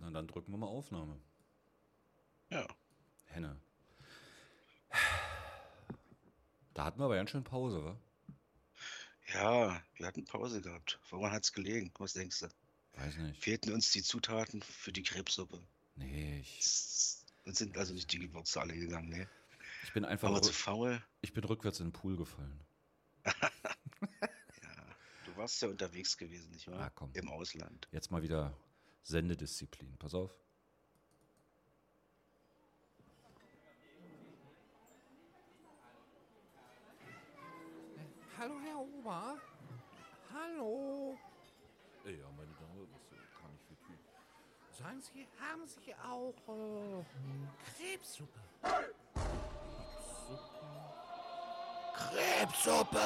Na, dann drücken wir mal Aufnahme. Ja. Henne. Da hatten wir aber ganz schön Pause, wa? Ja, wir hatten Pause gehabt. Woran hat's gelegen? Was denkst du? Weiß nicht. Fehlten uns die Zutaten für die Krebssuppe? Nee, Uns sind also nicht die Gewürze alle gegangen, ne? ich bin einfach Waren wir zu faul? ich bin rückwärts in den Pool gefallen. Ja. Du warst ja unterwegs gewesen, nicht wahr? Ah, komm. Im Ausland. Jetzt mal wieder Sendedisziplin. Pass auf. Hallo, Herr Ober. Hallo. Ja, meine Dame, was kann ich für Typ? Sagen Sie, haben Sie auch Krebssuppe? Krebssuppe!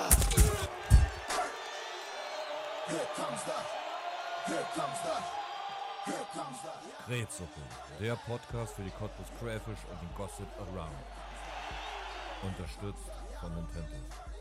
Krebssuppe, der Podcast für die Cottbus Crayfish und den Gossip Around. Unterstützt von Nintendo.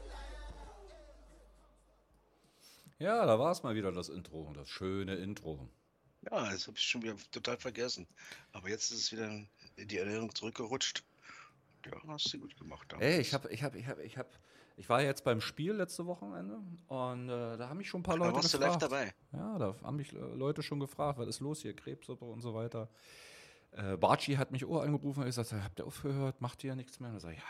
Ja, da war es mal wieder, das Intro, das schöne Intro. Ja, das habe ich schon wieder total vergessen. Aber jetzt ist es wieder in die Erinnerung zurückgerutscht. Ja, hast du gut gemacht damals. Ey, ich war jetzt beim Spiel letzte Wochenende und da haben mich schon ein paar Da Leute warst du live gefragt. dabei. Ja, da haben mich Leute schon gefragt, was ist los hier, Krebssuppe und so weiter. Barci hat mich auch angerufen und gesagt, habt ihr aufgehört, macht ihr ja nichts mehr? Und er sagt,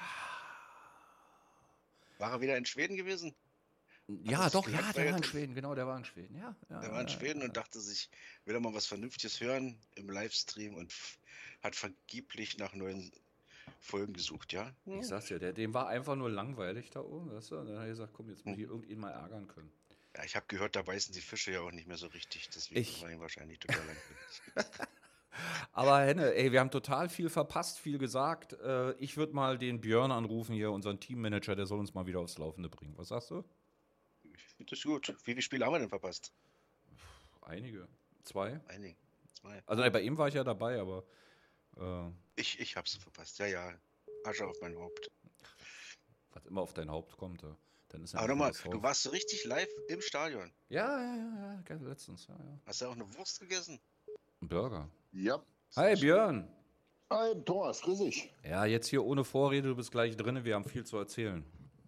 War er wieder in Schweden gewesen? ja, sich doch, ja, der war in gelangweilt? Schweden, genau, der war in Schweden, ja. Er war in Schweden und dachte sich, will er mal was Vernünftiges hören im Livestream und hat vergeblich nach neuen Folgen gesucht, ja? Ich sag's dir, dem war einfach nur langweilig da oben, weißt du? Und dann hat er gesagt, komm, jetzt muss ich irgendihn mal ärgern können. Ja, ich habe gehört, da beißen die Fische ja auch nicht mehr so richtig, deswegen war ihm wahrscheinlich total langweilig. Aber Henne, ey, wir haben total viel verpasst, viel gesagt. Ich würde mal den Björn anrufen hier, unseren Teammanager, der soll uns mal wieder aufs Laufende bringen. Was sagst du? Ich finde das gut. Wie viele Spiele haben wir denn verpasst? Einige. 2. Einige. 2. Also bei ihm war ich ja dabei, aber Ich hab's verpasst. Ja. Asche auf mein Haupt. was immer auf dein Haupt kommt, dann ist ja Aber einfach nochmal, das drauf. du warst so richtig live im Stadion. Ja, letztens, ja. Hast du auch eine Wurst gegessen? Ein Burger. Ja. Hi Björn. Hi, Thomas, grüß dich. Ja, jetzt hier ohne Vorrede, du bist gleich drin, wir haben viel zu erzählen.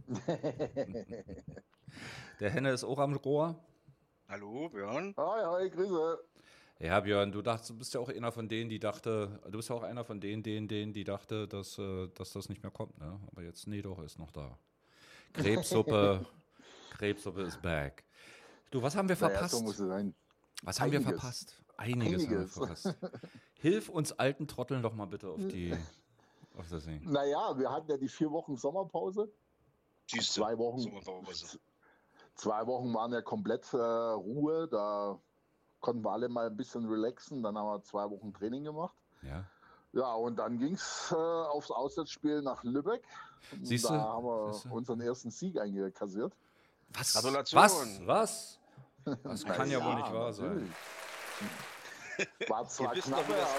Der Henne ist auch am Rohr. Hallo, Björn? Hi, Grüße. Ja, Björn, du bist ja auch einer von denen, die dachte, die dachte, dass das nicht mehr kommt, ne? Aber jetzt, nee, doch, ist noch da. Krebssuppe ist back. Du, was haben wir verpasst? So muss es sein. Was haben wir verpasst? Einiges haben wir verpasst. Hilf uns alten Trotteln doch mal bitte auf das Ding. Naja, wir hatten ja die 4 Wochen Sommerpause. Siehst du, 2 Wochen. Sommerpause. 2 Wochen waren ja komplett Ruhe. Da konnten wir alle mal ein bisschen relaxen. Dann haben wir 2 Wochen Training gemacht. Ja. Ja, und dann ging es aufs Auswärtsspiel nach Lübeck. Siehst du? Da haben wir unseren ersten Sieg eingekassiert. Was? Gratulation. Was? Das kann ja wohl nicht wahr sein. natürlich. War zwar Wir wissen knapp, doch, wie das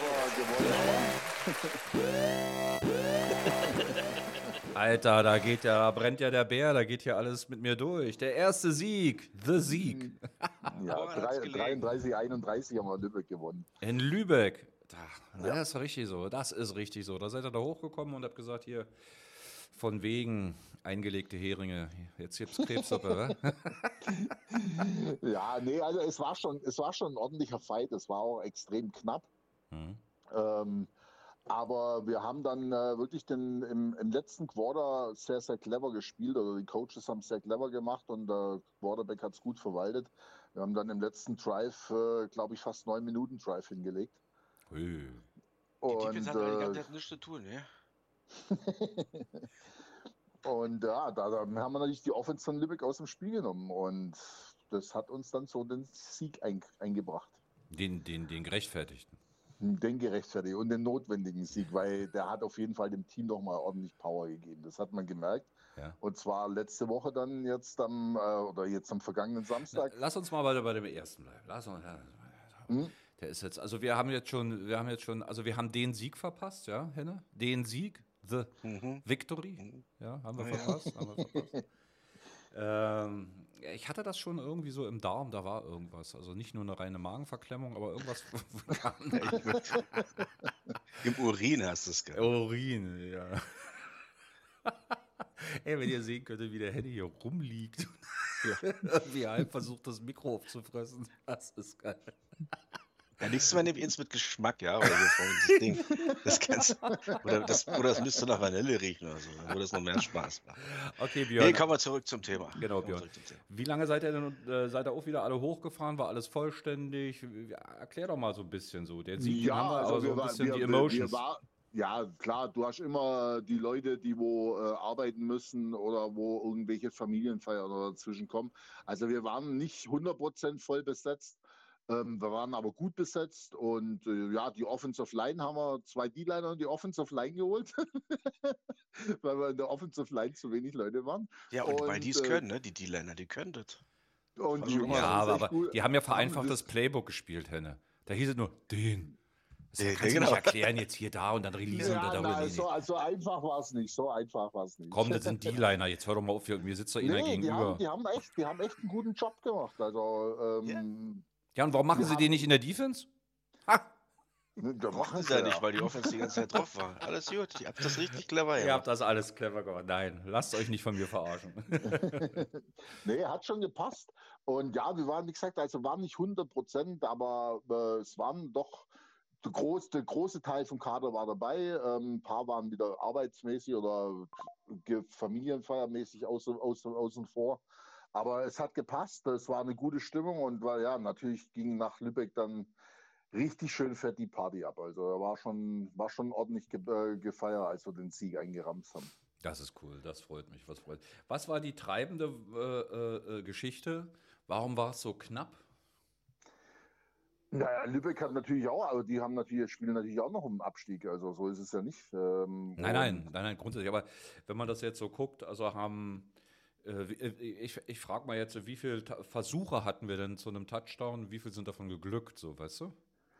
aber gewonnen. Alter, da brennt ja der Bär, da geht hier alles mit mir durch. Der erste Sieg, the Sieg. Ja, Woran hat's gelegen? 33-31 haben wir Lübeck gewonnen. In Lübeck. Das ist richtig so, das ist richtig so. Da seid ihr da hochgekommen und habt gesagt, hier, von wegen eingelegte Heringe, jetzt gibt's Krebssuppe, wa? Ja, nee, also es war schon ein ordentlicher Fight. Es war auch extrem knapp. Aber wir haben dann wirklich im letzten Quarter sehr, sehr clever gespielt. Oder die Coaches haben es sehr clever gemacht und der Quarterback hat es gut verwaltet. Wir haben dann im letzten Drive, glaube ich, fast 9 Minuten Drive hingelegt. Ui. Die Defense hat eigentlich gar nichts zu tun, ne? Und ja, da haben wir natürlich die Offense von Lübeck aus dem Spiel genommen und das hat uns dann so den Sieg eingebracht. Den gerechtfertigten. Den gerechtfertigt und den notwendigen Sieg, weil der hat auf jeden Fall dem Team noch mal ordentlich Power gegeben. Das hat man gemerkt. Ja. Und zwar letzte Woche dann jetzt am vergangenen Samstag. Lass uns mal bei dem ersten bleiben. Der ist jetzt, also wir haben den Sieg verpasst, ja, Henne? Den Sieg, the victory, ja, haben wir verpasst. Ich hatte das schon irgendwie so im Darm, da war irgendwas. Also nicht nur eine reine Magenverklemmung, aber irgendwas kam da. Im Urin hast du es gehabt. Urin, ja. Ey, wenn ihr sehen könntet, wie der Henny hier rumliegt. Wie halb versucht, das Mikro aufzufressen. Das ist geil. Ja, nächstes Mal nehme ich eins mit Geschmack, ja, weil wir vorhin das Ding, das Ganze, oder das müsste nach Vanille riechen oder so, dann würde es noch mehr Spaß machen. Okay, Björn. Nee, kommen wir zurück zum Thema. Genau, Björn. Wie lange seid ihr denn, seid ihr auch wieder alle hochgefahren? War alles vollständig? Erklär doch mal so ein bisschen so. Der Sieg, den haben wir, aber so ein bisschen die Emotions. Ja, klar, du hast immer die Leute, die wo arbeiten müssen oder wo irgendwelche Familienfeiern oder dazwischen kommen. Also wir waren nicht 100% voll besetzt. Wir waren aber gut besetzt und ja, die Offensive Line haben wir 2 D-Liner in die Offensive Line geholt, weil wir in der Offensive Line zu wenig Leute waren. Ja, und weil die es können, ne? Die D-Liner, die können das. Und die Ja, aber die haben ja vereinfacht das Playbook gespielt, Henne. Da hieß es nur, den. Das kannst du nicht erklären, jetzt hier, da und dann releasen ja, und da. Nein, so einfach war es nicht, Komm, das sind D-Liner, jetzt hör doch mal auf, mir sitzt da einer gegenüber. Die haben echt einen guten Job gemacht. Also, ja, und warum machen sie den nicht in der Defense? Ha! Da machen sie ja nicht, weil die Offense die ganze Zeit drauf war. Alles gut, ihr habt das richtig clever gemacht. Ihr habt das alles clever gemacht. Nein, lasst euch nicht von mir verarschen. Nee, hat schon gepasst. Und ja, wir waren, wie gesagt, also waren nicht 100%, aber es waren doch, der große Teil vom Kader war dabei. Ein paar waren wieder arbeitsmäßig oder familienfeiermäßig außen vor. Aber es hat gepasst, es war eine gute Stimmung und ja, natürlich ging nach Lübeck dann richtig schön fett die Party ab. Also war schon ordentlich gefeiert, als wir den Sieg eingeramst haben. Das ist cool, das freut mich. Was war die treibende Geschichte? Warum war es so knapp? Naja, Lübeck hat natürlich auch, aber die spielen natürlich auch noch um den Abstieg. Also so ist es ja nicht. Nein, grundsätzlich. Aber wenn man das jetzt so guckt, also haben ich frage mal jetzt, wie viele Versuche hatten wir denn zu einem Touchdown? Wie viel sind davon geglückt, so, weißt du?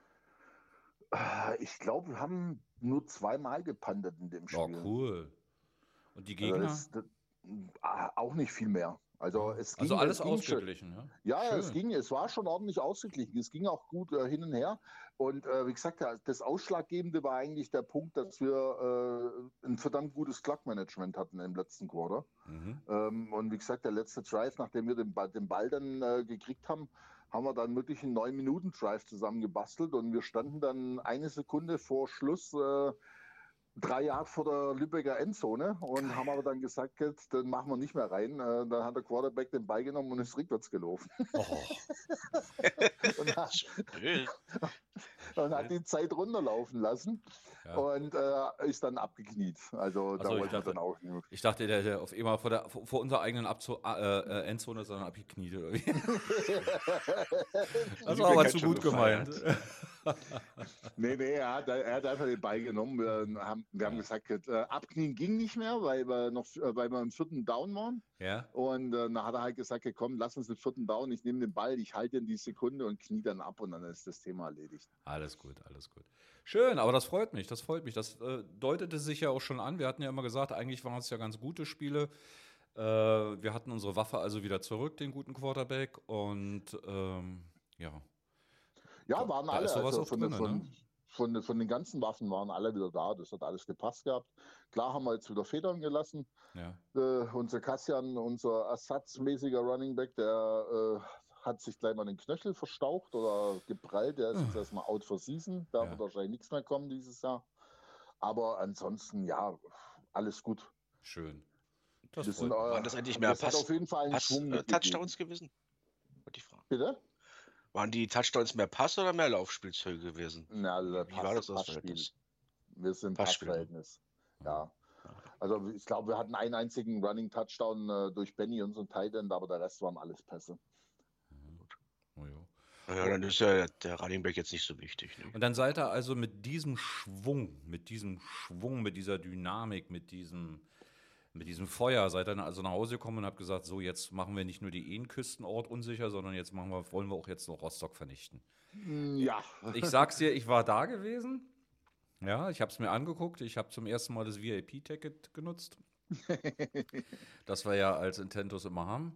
Ich glaube, wir haben nur 2-mal gepantet in dem Spiel. Oh, cool. Und die Gegner? Also auch nicht viel mehr. Also es ging, also alles ausgeglichen, ja? Ja, es war schon ordentlich ausgeglichen. Es ging auch gut hin und her. Und wie gesagt, das Ausschlaggebende war eigentlich der Punkt, dass wir ein verdammt gutes Clock-Management hatten im letzten Quarter. Und wie gesagt, der letzte Drive, nachdem wir den Ball dann gekriegt haben, haben wir dann wirklich einen 9-Minuten-Drive zusammengebastelt und wir standen dann 1 Sekunde vor Schluss 3 Jahre vor der Lübecker Endzone und haben aber dann gesagt, dann machen wir nicht mehr rein. Dann hat der Quarterback den Ball genommen und ist rückwärts gelaufen. Oh. und hat die Zeit runterlaufen lassen und ist dann abgekniet. Also da wollte ich dann auch nicht. Ich dachte, der auf einmal vor unserer eigenen Endzone ist dann abgekniet. Oder wie? Das war aber zu gut gemeint. Nee, er hat einfach den Ball genommen. Wir haben gesagt, abknien ging nicht mehr, weil wir im 4. Down waren. Ja. Und dann hat er halt gesagt, komm, lass uns den 4. Down, ich nehme den Ball, ich halte ihn die Sekunde und knie dann ab und dann ist das Thema erledigt. Alles gut. Schön, aber das freut mich. Das deutete sich ja auch schon an. Wir hatten ja immer gesagt, eigentlich waren es ja ganz gute Spiele. Wir hatten unsere Waffe also wieder zurück, den guten Quarterback und ja. Ja, waren alle, also von den ganzen Waffen waren alle wieder da. Das hat alles gepasst gehabt. Klar haben wir jetzt wieder Federn gelassen. Ja. Unser Kassian, unser ersatzmäßiger Running Back, der hat sich gleich mal den Knöchel verstaucht oder geprallt. Der ist jetzt erstmal out for season. Da wird wahrscheinlich nichts mehr kommen dieses Jahr. Aber ansonsten, ja, alles gut. Schön. Waren das eigentlich mehr hat auf jeden Fall einen Schwung Touchdowns gewesen? Die Frage. Bitte? Waren die Touchdowns mehr Pass- oder mehr Laufspielzeuge gewesen? Na, also Wie war das Passverhältnis? Wir sind Passverhältnis. Ja. Also ich glaube, wir hatten einen einzigen Running Touchdown durch Benny, unseren Tight End, aber der Rest waren alles Pässe. Ja, dann ist ja der Running Back jetzt nicht so wichtig. Ne? Und dann seid ihr also mit diesem Schwung, mit dieser Dynamik, mit diesem Feuer, seid ihr dann also nach Hause gekommen und habt gesagt, so jetzt machen wir nicht nur die Küstenort unsicher, sondern jetzt wollen wir auch jetzt noch Rostock vernichten. Ja. Ich sag's dir, ich war da gewesen. Ja, ich habe es mir angeguckt. Ich habe zum ersten Mal das VIP-Ticket genutzt. Das wir ja als Intentos immer haben.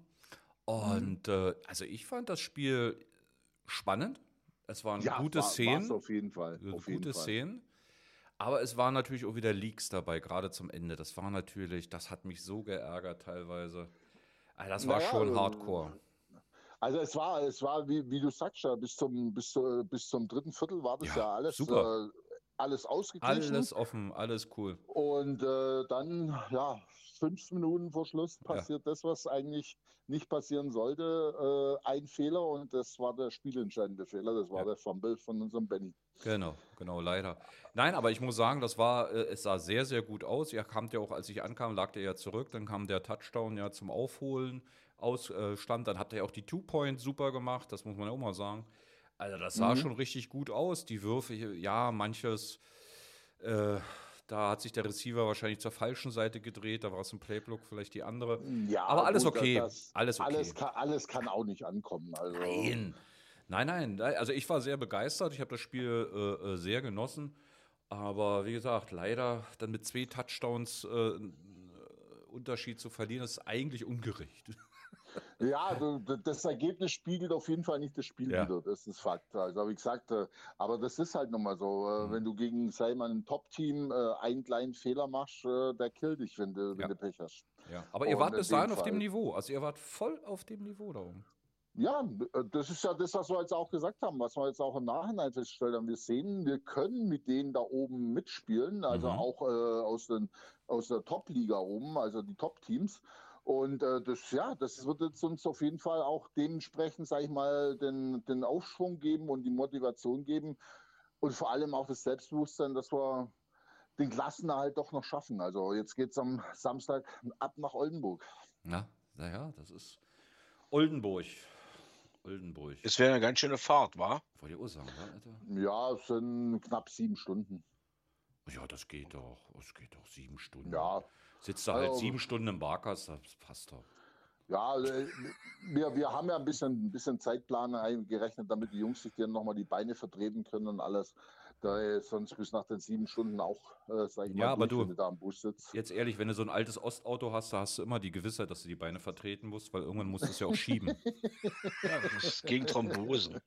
Und also ich fand das Spiel spannend. Es waren Ja, gute war's Szenen, auf jeden Fall. Auf jeden gute Fall. Szenen. Aber es waren natürlich auch wieder Leaks dabei, gerade zum Ende. Das hat mich so geärgert teilweise. Also das war Naja, schon hardcore. also es war wie du sagst, ja, bis zum dritten Viertel war das Ja, ja super. alles ausgeglichen. Alles offen, alles cool. Und dann, ja, 5 Minuten vor Schluss Ja, passiert das, was eigentlich nicht passieren sollte. Ein Fehler und das war der spielentscheidende Fehler. Das war ja. der Fumble von unserem Benny. Genau, leider. Nein, aber ich muss sagen, es sah sehr, sehr gut aus. Ihr kamt ja auch, als ich ankam, lag der ja zurück. Dann kam der Touchdown ja zum Aufholen stand. Dann habt ihr ja auch die Two-Point super gemacht. Das muss man ja auch mal sagen. Also, das sah Mhm. schon richtig gut aus. Die Würfe, ja, manches, äh, da hat sich der Receiver wahrscheinlich zur falschen Seite gedreht. Da war es im Playbook vielleicht die andere. Ja, Aber alles gut, okay. das Alles okay. alles kann auch nicht ankommen. Also, Nein. Nein. Also ich war sehr begeistert. Ich habe das Spiel sehr genossen. Aber wie gesagt, leider dann mit 2 Touchdowns Unterschied zu verlieren, ist eigentlich ungerecht. ja, das Ergebnis spiegelt auf jeden Fall nicht das Spiel Ja. wider. Das ist Fakt. Also, wie gesagt, aber das ist halt nochmal so. Mhm. Wenn du gegen, sei mal, ein Top-Team einen kleinen Fehler machst, der killt dich, wenn Ja. du Pech hast. Ja. Aber ihr Und wart in bis dem dahin auf dem Fall. Niveau. Also ihr wart voll auf dem Niveau da oben. Ja, das ist ja das, was wir jetzt auch gesagt haben, was wir jetzt auch im Nachhinein festgestellt haben. Wir sehen, wir können mit denen da oben mitspielen, also Mhm. auch aus der Top-Liga oben, also die Top-Teams. Und das wird jetzt uns auf jeden Fall auch dementsprechend, sage ich mal, den Aufschwung geben und die Motivation geben und vor allem auch das Selbstbewusstsein, dass wir den Klassenerhalt doch noch schaffen. Also jetzt geht es am Samstag ab nach Oldenburg. Naja, das ist Oldenburg. Oldenburg. Es wäre eine ganz schöne Fahrt, wa? Wollt ihr auch sagen, wa, Alter? Ja, es sind knapp 7 Stunden. Ja, das geht doch. Das geht doch. 7 Stunden. Ja, Sitzt da halt also 7 Stunden im Barkas, das passt doch. ja, wir haben ja ein bisschen Zeitplan eingerechnet, damit die Jungs sich dann nochmal die Beine vertreten können und alles. Da sonst bis nach den 7 Stunden auch, sag ich Ja, mal, aber durch, wenn du, du da am Bus sitzt. jetzt ehrlich, wenn du so ein altes Ostauto hast, da hast du immer die Gewissheit, dass du die Beine vertreten musst, weil irgendwann musst du es ja auch schieben. Ja, das ist gegen Thrombose.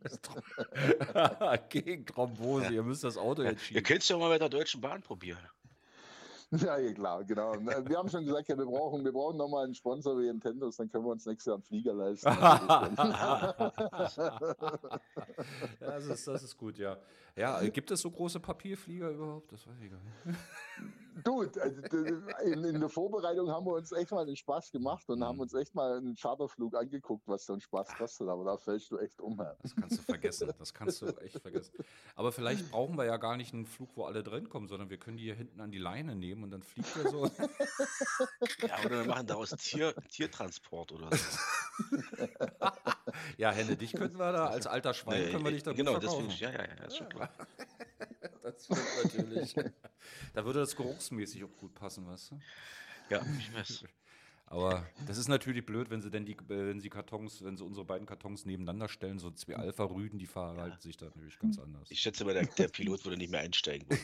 Gegen Thrombose, ihr müsst das Auto Ja, jetzt ihr schieben. könnt es ja mal mit der Deutschen Bahn probieren. Ja, klar, genau. Wir haben schon gesagt, ja, wir brauchen nochmal einen Sponsor wie Nintendo, dann können wir uns nächstes Jahr einen Flieger leisten. Das ist gut, ja. Ja, gibt es so große Papierflieger überhaupt? Das weiß ich gar nicht. Du, in der Vorbereitung haben wir uns echt mal den Spaß gemacht und haben uns echt mal einen Charterflug angeguckt, was so ein Spaß kostet. Aber da fällst du echt um. Das kannst du vergessen. Das kannst du echt vergessen. Aber vielleicht brauchen wir ja gar nicht einen Flug, wo alle drin kommen, sondern wir können die hier hinten an die Leine nehmen und dann fliegt der so. Ja, oder wir machen daraus Tiertransport oder so. Ja, Henne, dich könnten wir da als alter Schwein, können wir dich da gut genau, verkaufen. deswegen, ja, ist schon klar. Das stimmt natürlich. Da würde das geruchsmäßig auch gut passen, weißt du? Ja, ich weiß. Aber das ist natürlich blöd, wenn wenn sie unsere beiden Kartons nebeneinander stellen, so 2 Alpha-Rüden, die verhalten sich da natürlich ganz anders. Ich schätze mal, der Pilot würde nicht mehr einsteigen wollen.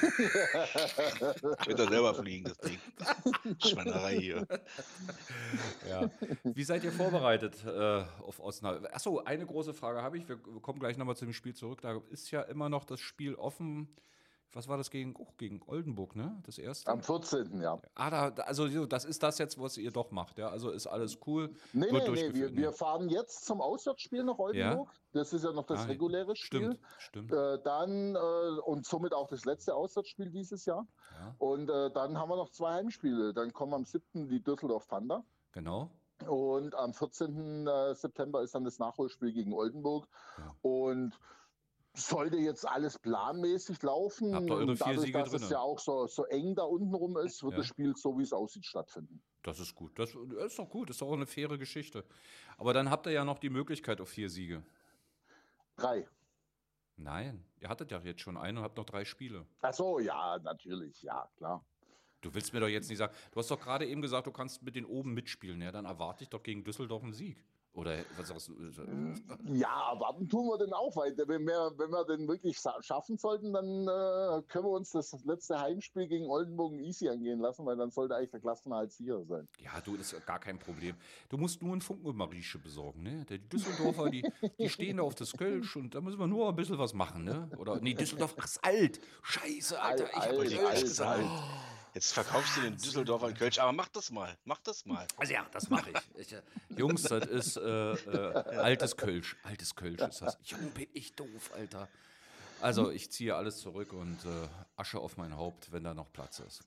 Ich könnte selber fliegen, das Ding. Schweinerei hier. Ja. Wie seid ihr vorbereitet auf Osnabrück? Achso, eine große Frage habe ich. Wir kommen gleich nochmal zu dem Spiel zurück. Da ist ja immer noch das Spiel offen. Was war das gegen Oldenburg, ne? Das erste? Am 14. ja. Also das ist das jetzt, was ihr doch macht, ja? Also ist alles cool. Nee, wird nee, durchgeführt. wir fahren jetzt zum Auswärtsspiel nach Oldenburg. Das ist ja noch das reguläre Spiel. Stimmt. Dann und somit auch das letzte Auswärtsspiel dieses Jahr. Ja, Und dann haben wir noch 2 Heimspiele. Dann kommen am 7. die Düsseldorf Thunder. genau. Und am 14. September ist dann das Nachholspiel gegen Oldenburg. Ja. Und sollte jetzt alles planmäßig laufen, Habt ihr eure 4 dadurch, Siege dass es drin? ja auch so eng da unten rum ist, wird Ja. das Spiel so, wie es aussieht, stattfinden. Das ist gut. Das ist doch gut. Das ist doch auch eine faire Geschichte. Aber dann habt ihr ja noch die Möglichkeit auf 4 Siege. 3. Nein, ihr hattet ja jetzt schon einen und habt noch 3 Spiele. Ach so, ja, natürlich, ja, klar. Du willst mir doch jetzt nicht sagen, du hast doch gerade eben gesagt, du kannst mit den oben mitspielen. Ja, dann erwarte ich doch gegen Düsseldorf einen Sieg. Oder was sagst du? Ja, erwarten tun wir den auch weiter. Wenn wir den wirklich schaffen sollten, dann können wir uns das letzte Heimspiel gegen Oldenburg easy angehen lassen, weil dann sollte eigentlich der Klassenerhalt sicher sein. Ja, du, das ist ja gar kein Problem. Du musst nur einen Funken Marieche besorgen, ne? Die Düsseldorfer, die stehen da auf das Kölsch und da müssen wir nur ein bisschen was machen, ne? Oder, nee, Düsseldorf, ach, ist alt. Scheiße, Alter, ich hab Wollte ich Kölsch gerade gesagt. sagen. Jetzt verkaufst du den Düsseldorfer in Kölsch, aber mach das mal. Also ja, das mache ich. Jungs, das ist altes Kölsch. Altes Kölsch ist das. Junge, bin ich doof, Alter. Also, ich ziehe alles zurück und Asche auf mein Haupt, wenn da noch Platz ist.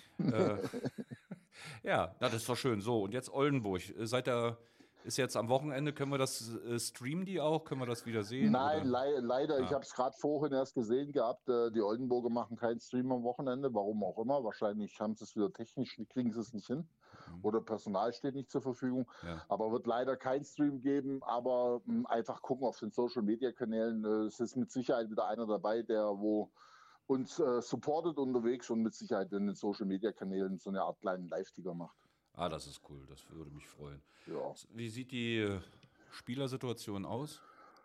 Ja, na, das ist doch schön. So, und jetzt Oldenburg. Ist jetzt am Wochenende, können wir das streamen die auch? Können wir das wieder sehen? Nein, oder? leider. Ja. Ich habe es gerade vorhin erst gesehen gehabt. Die Oldenburger machen keinen Stream am Wochenende, warum auch immer. Wahrscheinlich haben sie es wieder technisch, kriegen sie es nicht hin. Oder Personal steht nicht zur Verfügung. Ja. Aber wird leider kein Stream geben. Aber einfach gucken auf den Social Media Kanälen. Es ist mit Sicherheit wieder einer dabei, der wo uns supportet unterwegs und mit Sicherheit in den Social Media Kanälen so eine Art kleinen Live-Ticker macht. Ah, das ist cool. Das würde mich freuen. Ja. Wie sieht die Spielersituation aus?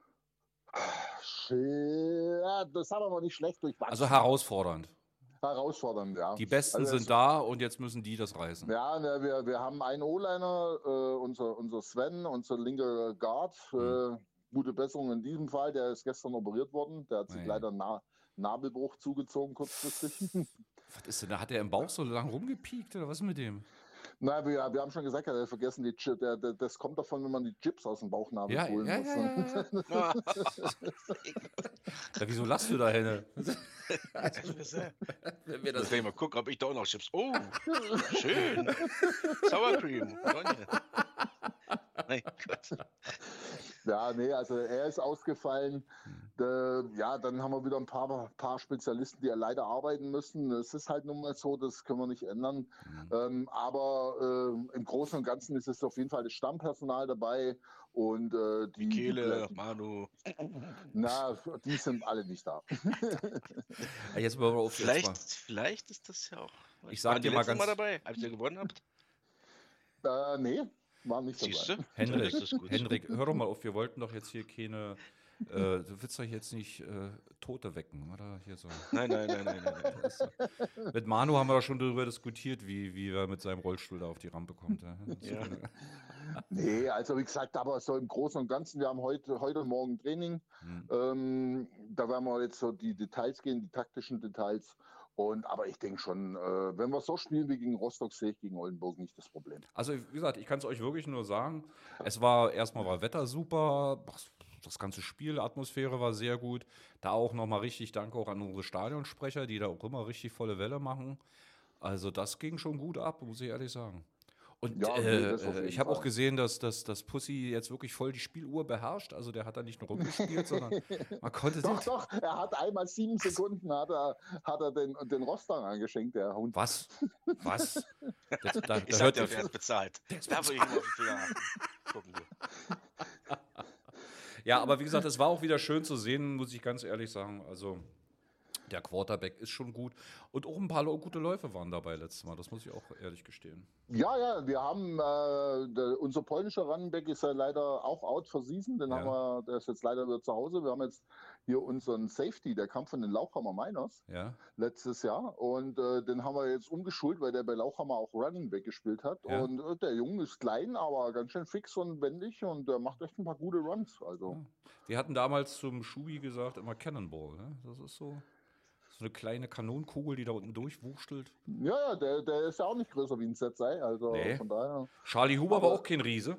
Ja, das haben wir aber nicht schlecht durchwachsen. Also herausfordernd. Herausfordernd, ja. Die Besten Also sind da und jetzt müssen die das reißen. Ja, ne, wir haben einen O-Liner, unser Sven, unser linker Guard. Gute Besserung in diesem Fall. Der ist gestern operiert worden. Der hat sich leider Nabelbruch zugezogen kurzfristig. Was ist denn? Da hat er im Bauch so lang rumgepiekt oder was ist mit dem? Na, wir haben schon gesagt, er hat vergessen, das kommt davon, wenn man die Chips aus dem Bauchnabel Ja, holen muss. ja. Ja, wieso lachst du da, Henne? Wenn wir Das will ich mal gucken, ob ich da auch noch Chips. Oh, schön. Sour Cream. Mein Gott. Ja, nee, also er ist ausgefallen. Ja, dann haben wir wieder ein paar Spezialisten, die ja leider arbeiten müssen. Es ist halt nun mal so, das können wir nicht ändern. Aber im Großen und Ganzen ist es auf jeden Fall das Stammpersonal dabei. Und Michele, Manu. Na, die sind alle nicht da. Jetzt mal auf Vielleicht ist das ja auch. Ich sag dir mal ganz. Mal dabei, als ihr gewonnen habt? Nee, waren nicht Siehst dabei. du? Henrik, hör doch mal auf, wir wollten doch jetzt hier keine. Du willst doch jetzt nicht Tote wecken, oder? Hier so. Nein. Mit Manu haben wir doch schon darüber diskutiert, wie er mit seinem Rollstuhl da auf die Rampe kommt. Ja. Nee, also wie gesagt, aber so im Großen und Ganzen, wir haben heute und morgen Training. Da werden wir jetzt so die Details gehen, die taktischen Details. Aber ich denke schon, wenn wir so spielen wie gegen Rostock, sehe ich gegen Oldenburg nicht das Problem. Also wie gesagt, ich kann es euch wirklich nur sagen, erstmal war Wetter super, das ganze Spiel, Atmosphäre war sehr gut. Da auch nochmal richtig Danke auch an unsere Stadionsprecher, die da auch immer richtig volle Welle machen. Also das ging schon gut ab, muss ich ehrlich sagen. Und Ja, das auf jeden ich habe auch Fall. gesehen, dass Pussy jetzt wirklich voll die Spieluhr beherrscht. Also der hat da nicht nur rumgespielt, sondern man konnte Doch, er hat einmal 7 Sekunden hat er den Rostern angeschenkt, der Hund. Was? Da Ich sag dir, der ist bezahlt. Da würde ich mal auf den Finger achten. Gucken wir. Ja, aber wie gesagt, es war auch wieder schön zu sehen, muss ich ganz ehrlich sagen. Also der Quarterback ist schon gut. Und auch ein paar gute Läufe waren dabei letztes Mal. Das muss ich auch ehrlich gestehen. Ja, wir haben unser polnischer Running-Back ist ja leider auch out for season. Der ist jetzt leider wieder zu Hause. Wir haben jetzt hier unseren Safety, der kam von den Lauchhammer Miners Ja. letztes Jahr. Und den haben wir jetzt umgeschult, weil der bei Lauchhammer auch Running Back gespielt hat. Ja. Und der Junge ist klein, aber ganz schön fix und wendig und der macht echt ein paar gute Runs. Also. Wir hatten damals zum Schubi gesagt, immer Cannonball. Ne? Das ist so eine kleine Kanonenkugel, die da unten durchwurschtelt. Ja, der ist ja auch nicht größer wie ein ZSI. Also Nee. von daher. Charlie Huber war auch kein Riese.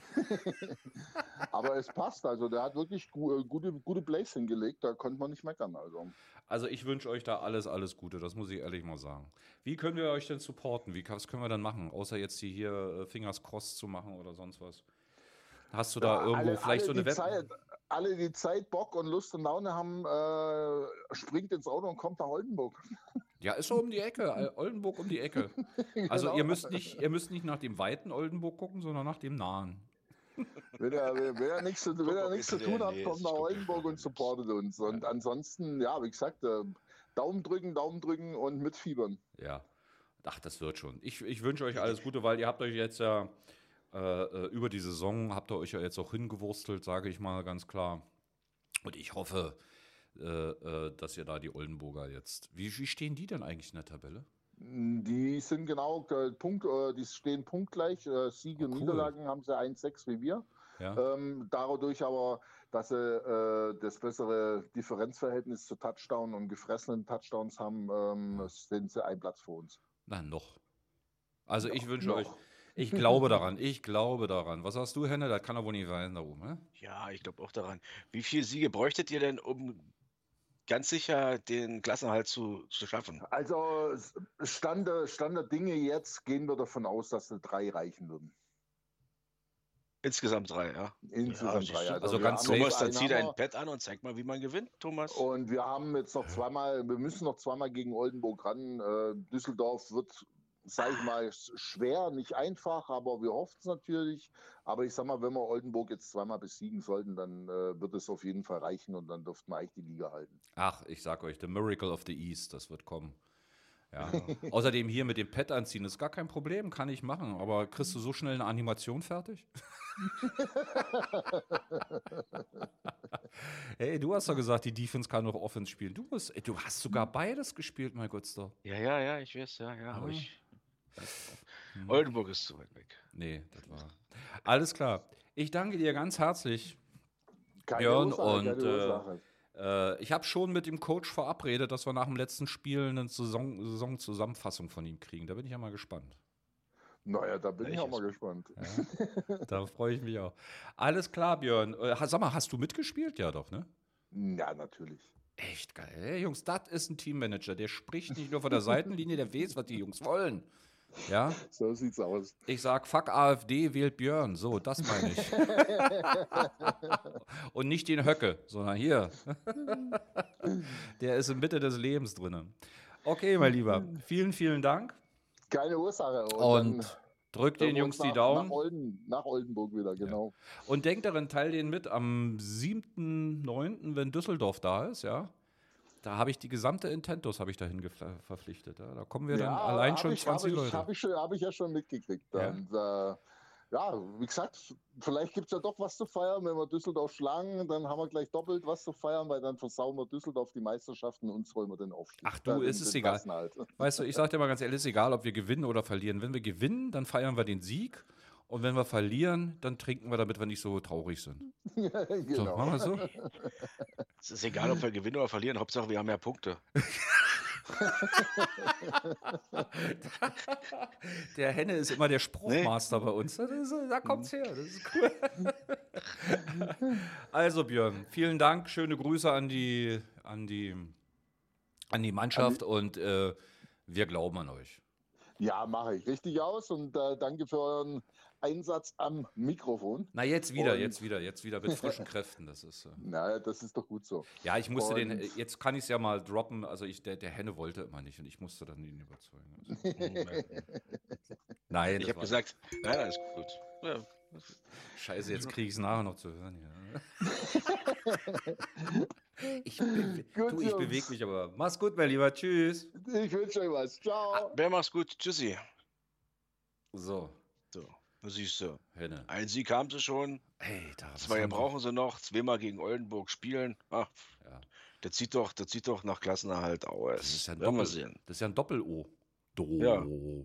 Aber es passt. Also der hat wirklich gute Plays hingelegt. Da konnte man nicht meckern. Also ich wünsche euch da alles Gute, das muss ich ehrlich mal sagen. Wie können wir euch denn supporten? Was können wir dann machen? Außer jetzt hier Fingers crossed zu machen oder sonst was. Hast du da irgendwo vielleicht so eine Alle, die Zeit, Bock und Lust und Laune haben, springt ins Auto und kommt nach Oldenburg. Ja, ist so um die Ecke. Oldenburg um die Ecke. Also Genau. ihr müsst nicht nach dem weiten Oldenburg gucken, sondern nach dem nahen. Wenn er nichts zu tun hat, Nee, kommt ist nach gut. Oldenburg und supportet uns. Und ansonsten, ja, wie gesagt, Daumen drücken und mitfiebern. Ja. Ach, das wird schon. Ich wünsche euch alles Gute, weil ihr habt euch jetzt ja Über die Saison habt ihr euch ja jetzt auch hingewurstelt, sage ich mal ganz klar. Und ich hoffe, dass ihr da die Oldenburger jetzt. Wie stehen die denn eigentlich in der Tabelle? Die sind genau die stehen punktgleich. Siege und cool. Niederlagen haben sie 1-6 wie wir. Ja. Dadurch aber, dass sie das bessere Differenzverhältnis zu Touchdown und gefressenen Touchdowns haben, sind sie ein Platz vor uns. Na, noch. Also ich wünsche noch. euch, ich glaube daran. Was sagst du, Henne? Das kann doch wohl nicht sein da oben, ne? Ja, ich glaube auch daran. Wie viele Siege bräuchtet ihr denn, um ganz sicher den Klassenerhalt zu schaffen? Also Stand der Dinge jetzt gehen wir davon aus, dass sie 3 reichen würden. Insgesamt 3, ja. Insgesamt 3. Also ganz Thomas, dann zieh dein Pad an und zeig mal, wie man gewinnt, Thomas. Und wir haben jetzt noch wir müssen noch zweimal gegen Oldenburg ran. Düsseldorf wird, sag ich mal, schwer, nicht einfach, aber wir hoffen es natürlich. Aber ich sag mal, wenn wir Oldenburg jetzt zweimal besiegen sollten, dann wird es auf jeden Fall reichen und dann dürften wir eigentlich die Liga halten. Ach, ich sag euch, the Miracle of the East, das wird kommen. Ja. Außerdem hier mit dem Pad anziehen ist gar kein Problem, kann ich machen. Aber kriegst du so schnell eine Animation fertig? Hey, du hast doch gesagt, die Defense kann noch Offense spielen. Du hast sogar beides gespielt, mein Gott. Ja, ich weiß, ja. Aber Oldenburg ist zu weit weg. Nee, das war. Alles klar. Ich danke dir ganz herzlich, Keine Björn. Ursache, Und keine Ursache. ich habe schon mit dem Coach verabredet, dass wir nach dem letzten Spiel eine Saisonzusammenfassung von ihm kriegen. Da bin ich ja mal gespannt. Naja, da bin ich auch mal gespannt. Ja, da freue ich mich auch. Alles klar, Björn. Sag mal, hast du mitgespielt? Ja, doch, ne? Ja, natürlich. Echt geil. Hey, Jungs, das ist ein Teammanager. Der spricht nicht nur von der Seitenlinie, der weiß, was die Jungs wollen. Ja? So sieht's aus. Ich sag, fuck AfD, wählt Björn. So, das meine ich. Und nicht den Höcke, sondern hier. Der ist in Mitte des Lebens drin. Okay, mein Lieber. Vielen, vielen Dank. Keine Ursache. Und drückt den Jungs die Daumen. Nach Oldenburg wieder, genau. Ja. Und denkt daran, teil den mit am 7.9., wenn Düsseldorf da ist, ja. Da habe ich die gesamte Intentos dahin verpflichtet. Ja. Da kommen wir dann allein schon 20 Leute. Habe ich ja schon mitgekriegt. Ja. Und, wie gesagt, vielleicht gibt es ja doch was zu feiern. Wenn wir Düsseldorf schlagen, dann haben wir gleich doppelt was zu feiern, weil dann versauen wir Düsseldorf die Meisterschaften und uns holen wir den Aufstieg. Ach du, ist es egal. Weißt du, ich sage dir mal ganz ehrlich, ist egal, ob wir gewinnen oder verlieren. Wenn wir gewinnen, dann feiern wir den Sieg. Und wenn wir verlieren, dann trinken wir, damit wir nicht so traurig sind. Ja, genau. So, machen wir so? Es ist egal, ob wir gewinnen oder verlieren. Hauptsache, wir haben ja Punkte. Der Henne ist immer der Spruchmaster bei uns. Da kommt's her. Das ist cool. Also, Björn, vielen Dank. Schöne Grüße an die Mannschaft und wir glauben an euch. Ja, mache ich richtig aus und danke für euren Einsatz am Mikrofon. Na, jetzt wieder mit frischen Kräften. Das ist. Na, das ist doch gut so. Ja, ich musste jetzt kann ich es ja mal droppen. Also der Henne wollte immer nicht und ich musste dann ihn überzeugen. Also, nein, ich habe gesagt, nein, alles gut. Ja. Scheiße, jetzt kriege ich es nachher noch zu hören. Ja. Ich bewege mich aber. Mach's gut, mein Lieber. Tschüss. Ich wünsche euch was. Ciao. Mach's gut. Tschüssi. So. Da siehst du. Henne. Ein Sieg haben sie schon. Hey, 2 brauchen sie noch. 2-mal gegen Oldenburg spielen. Ach, ja. Das sieht doch nach Klassenerhalt aus. Das ist ja ein Doppel-O. Ja.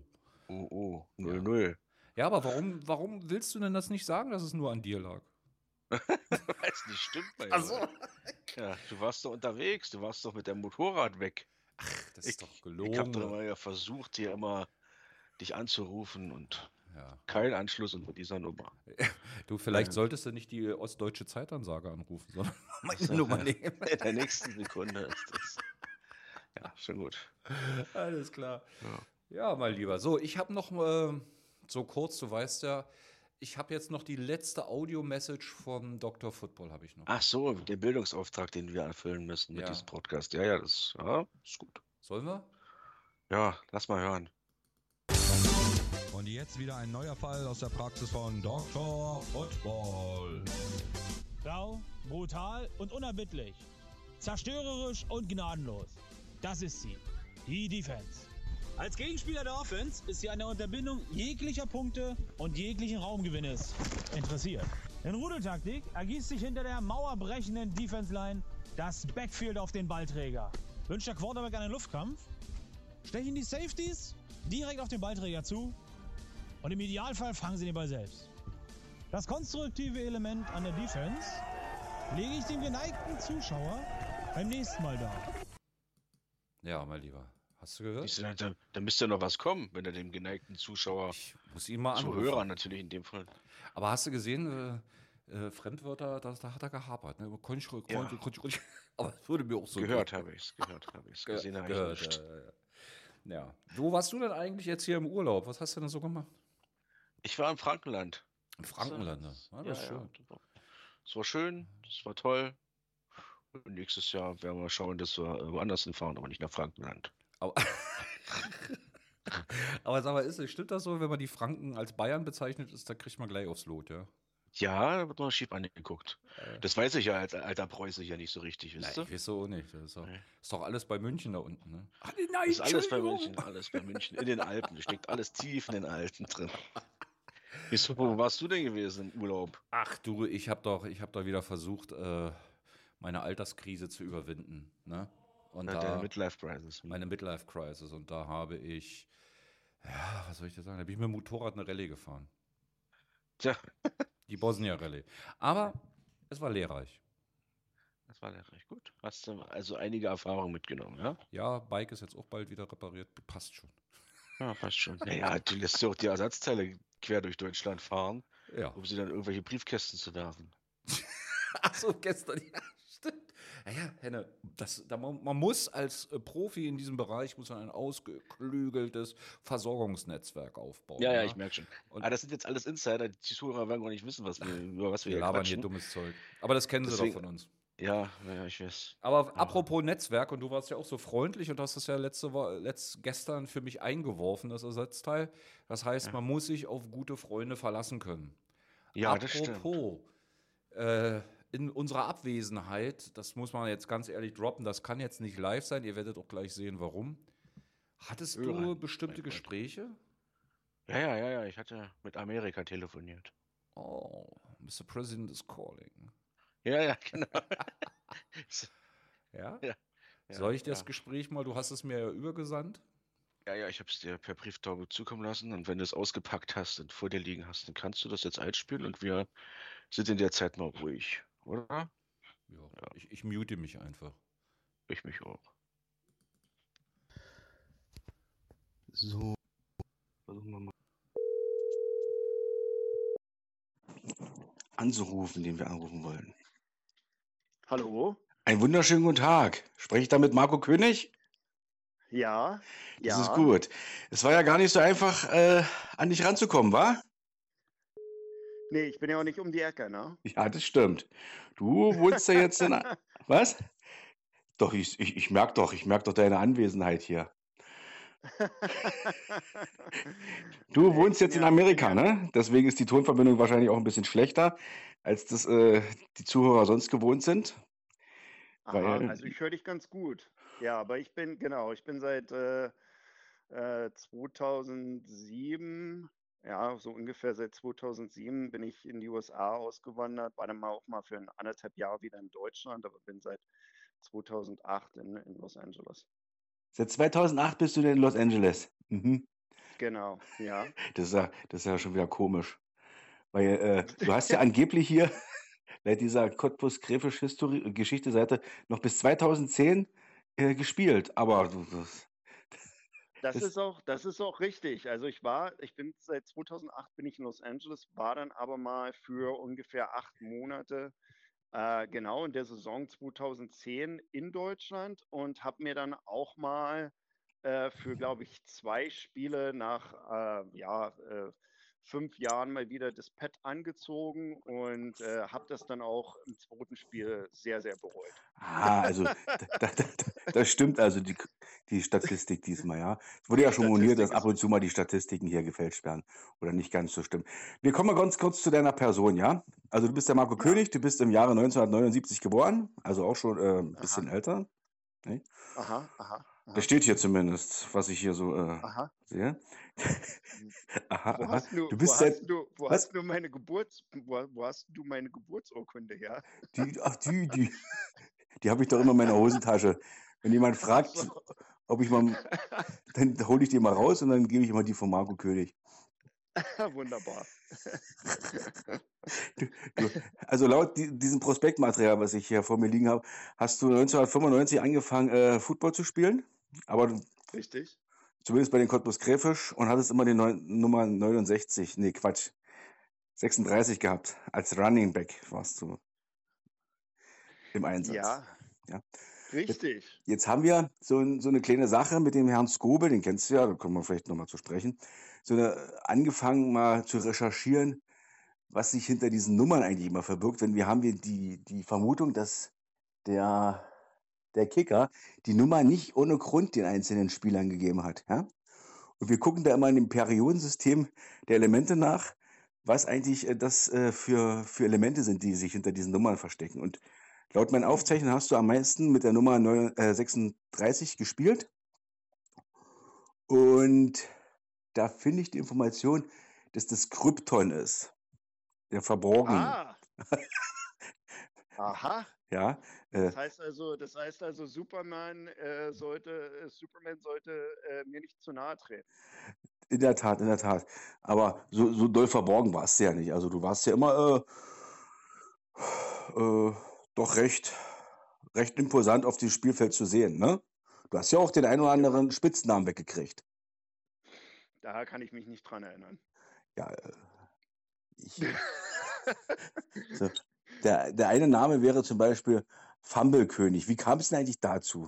0-0. Ja, aber warum willst du denn das nicht sagen, dass es nur an dir lag? Weiß nicht, stimmt bei dir. So. Ja, du warst doch unterwegs, du warst doch mit dem Motorrad weg. Ach, das ist doch gelogen. Ich habe doch immer versucht, hier immer dich anzurufen und kein Anschluss unter dieser Nummer. Du, vielleicht solltest du nicht die Ostdeutsche Zeitansage anrufen, sondern meine Nummer nehmen. In der nächsten Sekunde ist das. Ja, schon gut. Alles klar. Ja, mein Lieber. So, ich habe noch so kurz, du weißt ja, ich habe jetzt noch die letzte Audio-Message von Dr. Football, habe ich noch. Ach so, den Bildungsauftrag, den wir erfüllen müssen mit diesem Podcast. Ja, das ist gut. Sollen wir? Ja, lass mal hören. Und jetzt wieder ein neuer Fall aus der Praxis von Dr. Football. Rau, brutal und unerbittlich. Zerstörerisch und gnadenlos. Das ist sie. Die Defense. Als Gegenspieler der Offense ist sie an der Unterbindung jeglicher Punkte und jeglichen Raumgewinnes interessiert. In Rudeltaktik ergießt sich hinter der mauerbrechenden Defense-Line das Backfield auf den Ballträger. Wünscht der Quarterback einen Luftkampf, stechen die Safeties direkt auf den Ballträger zu und im Idealfall fangen sie den Ball selbst. Das konstruktive Element an der Defense lege ich dem geneigten Zuschauer beim nächsten Mal dar. Ja, mein Lieber. Hast du gehört? Da müsste ja noch was kommen, wenn er dem geneigten Zuschauer, Ich muss ihn mal anrufen. Zuhörer natürlich in dem Fall. Aber hast du gesehen, Fremdwörter, da hat er gehapert. Ne? Ja. Aber es würde mir auch so Gehört habe ich es. Gesehen habe ich gehört. nicht. Ja. Wo warst du denn eigentlich jetzt hier im Urlaub? Was hast du denn so gemacht? Ich war im Frankenland. Im Frankenland. Ne? Ah, das ist schön. Es war schön, es war toll. Und nächstes Jahr werden wir schauen, dass wir woanders hinfahren, aber nicht nach Frankenland. Aber, aber sag mal, stimmt das so, wenn man die Franken als Bayern bezeichnet ist, dann kriegt man gleich aufs Lot, ja? Ja, da wird noch schief angeguckt. Das weiß ich ja als alter Preuße ja nicht so richtig, wisst ihr? Ich weiß so nicht. Das ist Nee. doch alles bei München da unten, ne? Das ist alles bei München, in den Alpen. Da steckt alles tief in den Alpen drin. Wieso, wo warst du denn gewesen im Urlaub? Ach du, ich hab doch wieder versucht, meine Alterskrise zu überwinden, ne? Und Deine Midlife-Crisis. meine Midlife-Crisis. Und da habe ich, ja, was soll ich dir sagen, da bin ich mit dem Motorrad eine Rallye gefahren. Tja, Die Bosnia-Rallye. Aber es war lehrreich. das war lehrreich. Gut. Hast du also einige Erfahrungen mitgenommen, ja? Ja, Bike ist jetzt auch bald wieder repariert. Passt schon. Ja, fast schon. Naja, du lässt ja auch die Ersatzteile quer durch Deutschland fahren, Ja. um sie dann in irgendwelche Briefkästen zu werfen. Achso, gestern, ja, stimmt. Ja, Henne, man muss als Profi in diesem Bereich muss man ein ausgeklügeltes Versorgungsnetzwerk aufbauen. Ja, ich merke schon. Und- Aber das sind jetzt alles Insider. Die Zuhörer werden gar nicht wissen, über was wir Wir hier labern hier quatschen. dummes Zeug. Aber das kennen sie Deswegen- doch von uns. Ja, ich weiß. Aber apropos Netzwerk, und du warst ja auch so freundlich und hast das ja gestern für mich eingeworfen, das Ersatzteil. Das heißt, man muss sich auf gute Freunde verlassen können. Ja, das stimmt. Apropos, in unserer Abwesenheit, das muss man jetzt ganz ehrlich droppen, das kann jetzt nicht live sein, ihr werdet auch gleich sehen, warum. Hattest du Hörer, bestimmte mein Gott. Gespräche? Ja. Ich hatte mit Amerika telefoniert. Oh, Mr. President is calling. Ja, genau. Ja? Ja, Soll ich das ja. Gespräch mal, du hast es mir ja übergesandt? Ja, ich habe es dir per Brieftaube zukommen lassen und wenn du es ausgepackt hast und vor dir liegen hast, dann kannst du das jetzt einspielen und wir sind in der Zeit mal ruhig, oder? Ja. Ich mute mich einfach. Ich mich auch. So, Versuchen wir mal. anzurufen, den wir anrufen wollen. Hallo? Einen wunderschönen guten Tag. Spreche ich da mit Marco König? Ja, Das ist ja. gut. Es war ja gar nicht so einfach, an dich ranzukommen, wa? Nee, ich bin ja auch nicht um die Ecke, ne? Ja, das stimmt. Du wohnst ja jetzt in... Was? Doch, ich merke doch deine Anwesenheit hier. Du Nee, wohnst ich jetzt bin in ja, Amerika, ne? Deswegen ist die Tonverbindung wahrscheinlich auch ein bisschen schlechter, als das die Zuhörer sonst gewohnt sind. aha, Weil, also ich höre dich ganz gut. Ja, aber ich bin seit 2007, ja, so ungefähr seit 2007 bin ich in die USA ausgewandert, war dann auch mal für 1,5 Jahre wieder in Deutschland, aber bin seit 2008 in Los Angeles. seit 2008 bist du denn in Los Angeles. Mhm. Genau, ja. Das ist ja schon wieder komisch. Weil du hast ja angeblich hier laut dieser Cottbus-Gräfisch-Geschichte-Seite noch bis 2010 gespielt. Aber Das das, ist auch richtig. Also ich bin seit 2008 bin ich in Los Angeles, war dann aber mal für ungefähr 8 Monate genau in der Saison 2010 in Deutschland und habe mir dann auch mal für, glaube ich, 2 Spiele nach 5 Jahren mal wieder das Pad angezogen und habe das dann auch im zweiten Spiel sehr, sehr bereut. also das stimmt also die Statistik diesmal, ja. Es wurde ja Die schon moniert, dass Statistik ab ist und zu mal die Statistiken hier gefälscht werden oder nicht ganz so stimmen. Wir kommen mal ganz kurz zu deiner Person, ja. Also du bist der Marco ja, König, du bist im Jahre 1979 geboren, also auch schon ein bisschen aha, älter. Ne? Aha, aha, Das aha, steht hier zumindest, was ich hier so aha. sehe. Aha, Wo aha. hast du, Du wo bist seit. hast du, wo Was? hast du wo hast du meine Geburtsurkunde her? Die habe ich doch immer in meiner Hosentasche. Wenn jemand Ach fragt, so. ob ich mal, dann hole ich die mal raus und dann gebe ich immer die von Marco König. Wunderbar. Also laut diesem Prospektmaterial, was ich hier vor mir liegen habe, hast du 1995 angefangen, Football zu spielen, aber Richtig? zumindest bei den Cottbus Kräfisch, und hattest immer die Nummer 69, nee Quatsch, 36 gehabt. Als Running Back warst du im Einsatz. Ja, Ja. richtig. Jetzt haben wir so eine kleine Sache mit dem Herrn Skobel, den kennst du ja, da kommen wir vielleicht nochmal zu sprechen, angefangen mal zu recherchieren, was sich hinter diesen Nummern eigentlich immer verbirgt, wenn wir haben die Vermutung, dass der Kicker die Nummer nicht ohne Grund den einzelnen Spielern gegeben hat. Ja? Und wir gucken da immer in dem Periodensystem der Elemente nach, was eigentlich das für Elemente sind, die sich hinter diesen Nummern verstecken. Und laut meinen Aufzeichnungen hast du am meisten mit der Nummer 36 gespielt. Und da finde ich die Information, dass das Krypton ist. Der Verborgene. Ah, aha. Ja, Das heißt also, Superman sollte mir nicht zu nahe treten. in der Tat, in der Tat. Aber so doll verborgen warst du ja nicht. Also du warst ja immer doch recht imposant auf dem Spielfeld zu sehen, ne? Du hast ja auch den einen oder anderen Spitznamen weggekriegt. Da kann ich mich nicht dran erinnern. Ja, so. Der eine Name wäre zum Beispiel Fumble-König. Wie kam es denn eigentlich dazu?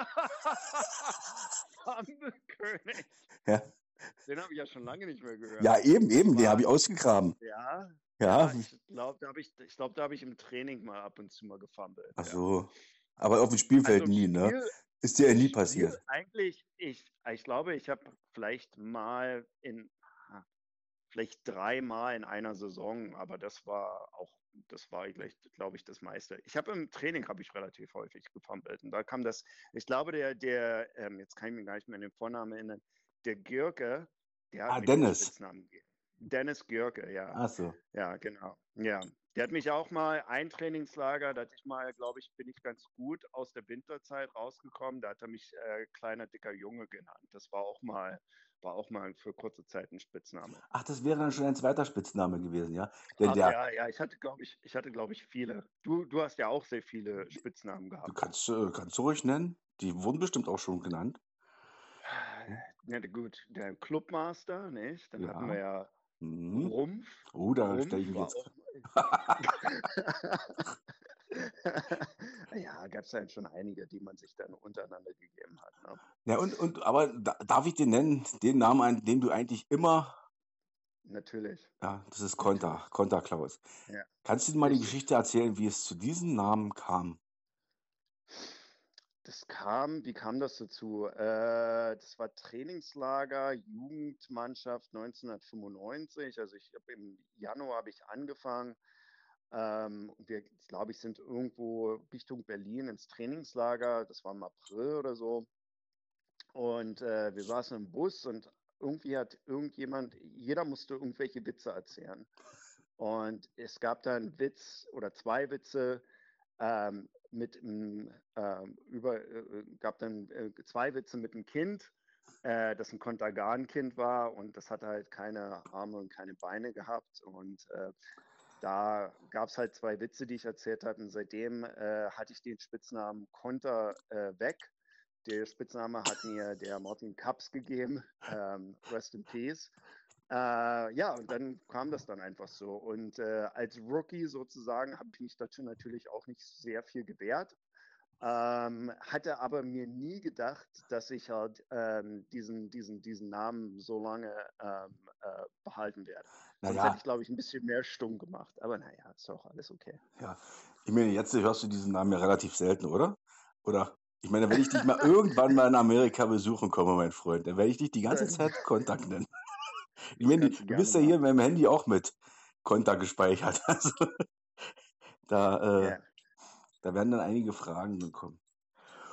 Fumble-König. Ja. Den habe ich ja schon lange nicht mehr gehört. Ja, eben, den habe ich ausgegraben. Ja, Ja, ich glaube, da habe ich im Training mal ab und zu mal gefummelt. ach Ja. so. Aber auf dem Spielfeld Also nie, ne? Spiel, Ist dir ja nie Spiel passiert. eigentlich, ich glaube, ich habe vielleicht mal vielleicht 3-mal in einer Saison, aber das war glaube ich, das meiste. Im Training habe ich relativ häufig gefummelt. Und da kam das, ich glaube, jetzt kann ich mir gar nicht mehr an den Vornamen erinnern, der Görke, der hat mir den Dennis. Spitznamen gegeben. Dennis Görke, ja. Ach so. Ja, genau. Ja. Der hat mich auch mal ein Trainingslager, da hatte ich mal, glaube ich, bin ich ganz gut aus der Winterzeit rausgekommen. Da hat er mich kleiner, dicker Junge genannt. Das war auch mal für kurze Zeit ein Spitzname. Ach, das wäre dann schon ein zweiter Spitzname gewesen, ja? Ach, ja, ich hatte, glaube ich, viele. Du hast ja auch sehr viele Spitznamen Du gehabt. kannst du ruhig nennen. Die wurden bestimmt auch schon genannt. Ja, gut, der Clubmaster, nicht? Dann hatten wir ja Mhm. Rumpf. Oh, da Rumpf stelle ich mich war jetzt. auch. Ja, gab es halt schon einige, die man sich dann untereinander gegeben hat. Ne? Ja, aber darf ich den nennen, den Namen, an dem du eigentlich immer. Natürlich. Ja, das ist Konter Klaus. Ja. Kannst du dir mal die Richtig. Geschichte erzählen, wie es zu diesem Namen kam? Wie kam das dazu? Das war Trainingslager, Jugendmannschaft 1995. Also im Januar habe ich angefangen. Wir, glaube ich, sind irgendwo Richtung Berlin ins Trainingslager. Das war im April oder so. Und wir saßen im Bus und irgendwie hat jeder musste irgendwelche Witze erzählen. Und es gab da einen Witz oder zwei Witze, gab dann zwei Witze mit einem Kind, das ein Kontergan-Kind war und das hatte halt keine Arme und keine Beine gehabt und da gab es halt zwei Witze, die ich erzählt hatte und seitdem hatte ich den Spitznamen Konter weg. Der Spitzname hat mir der Martin Kaps gegeben, Rest in Peace. Ja, und dann kam das dann einfach so. Und als Rookie sozusagen habe ich mich dazu natürlich auch nicht sehr viel gewehrt. Hatte aber mir nie gedacht, dass ich halt diesen Namen so lange behalten werde. Sonst hätte ich, glaube ich, ein bisschen mehr stumm gemacht. Aber naja, ist doch alles okay. Ja, ich meine, jetzt hörst du diesen Namen ja relativ selten, oder? Oder? Ich meine, wenn ich dich mal irgendwann mal in Amerika besuchen komme, mein Freund, dann werde ich dich die ganze Zeit Kontakt nennen. Ich meine, du bist ja hier in meinem Handy auch mit Konter gespeichert. Also, da werden dann einige Fragen gekommen.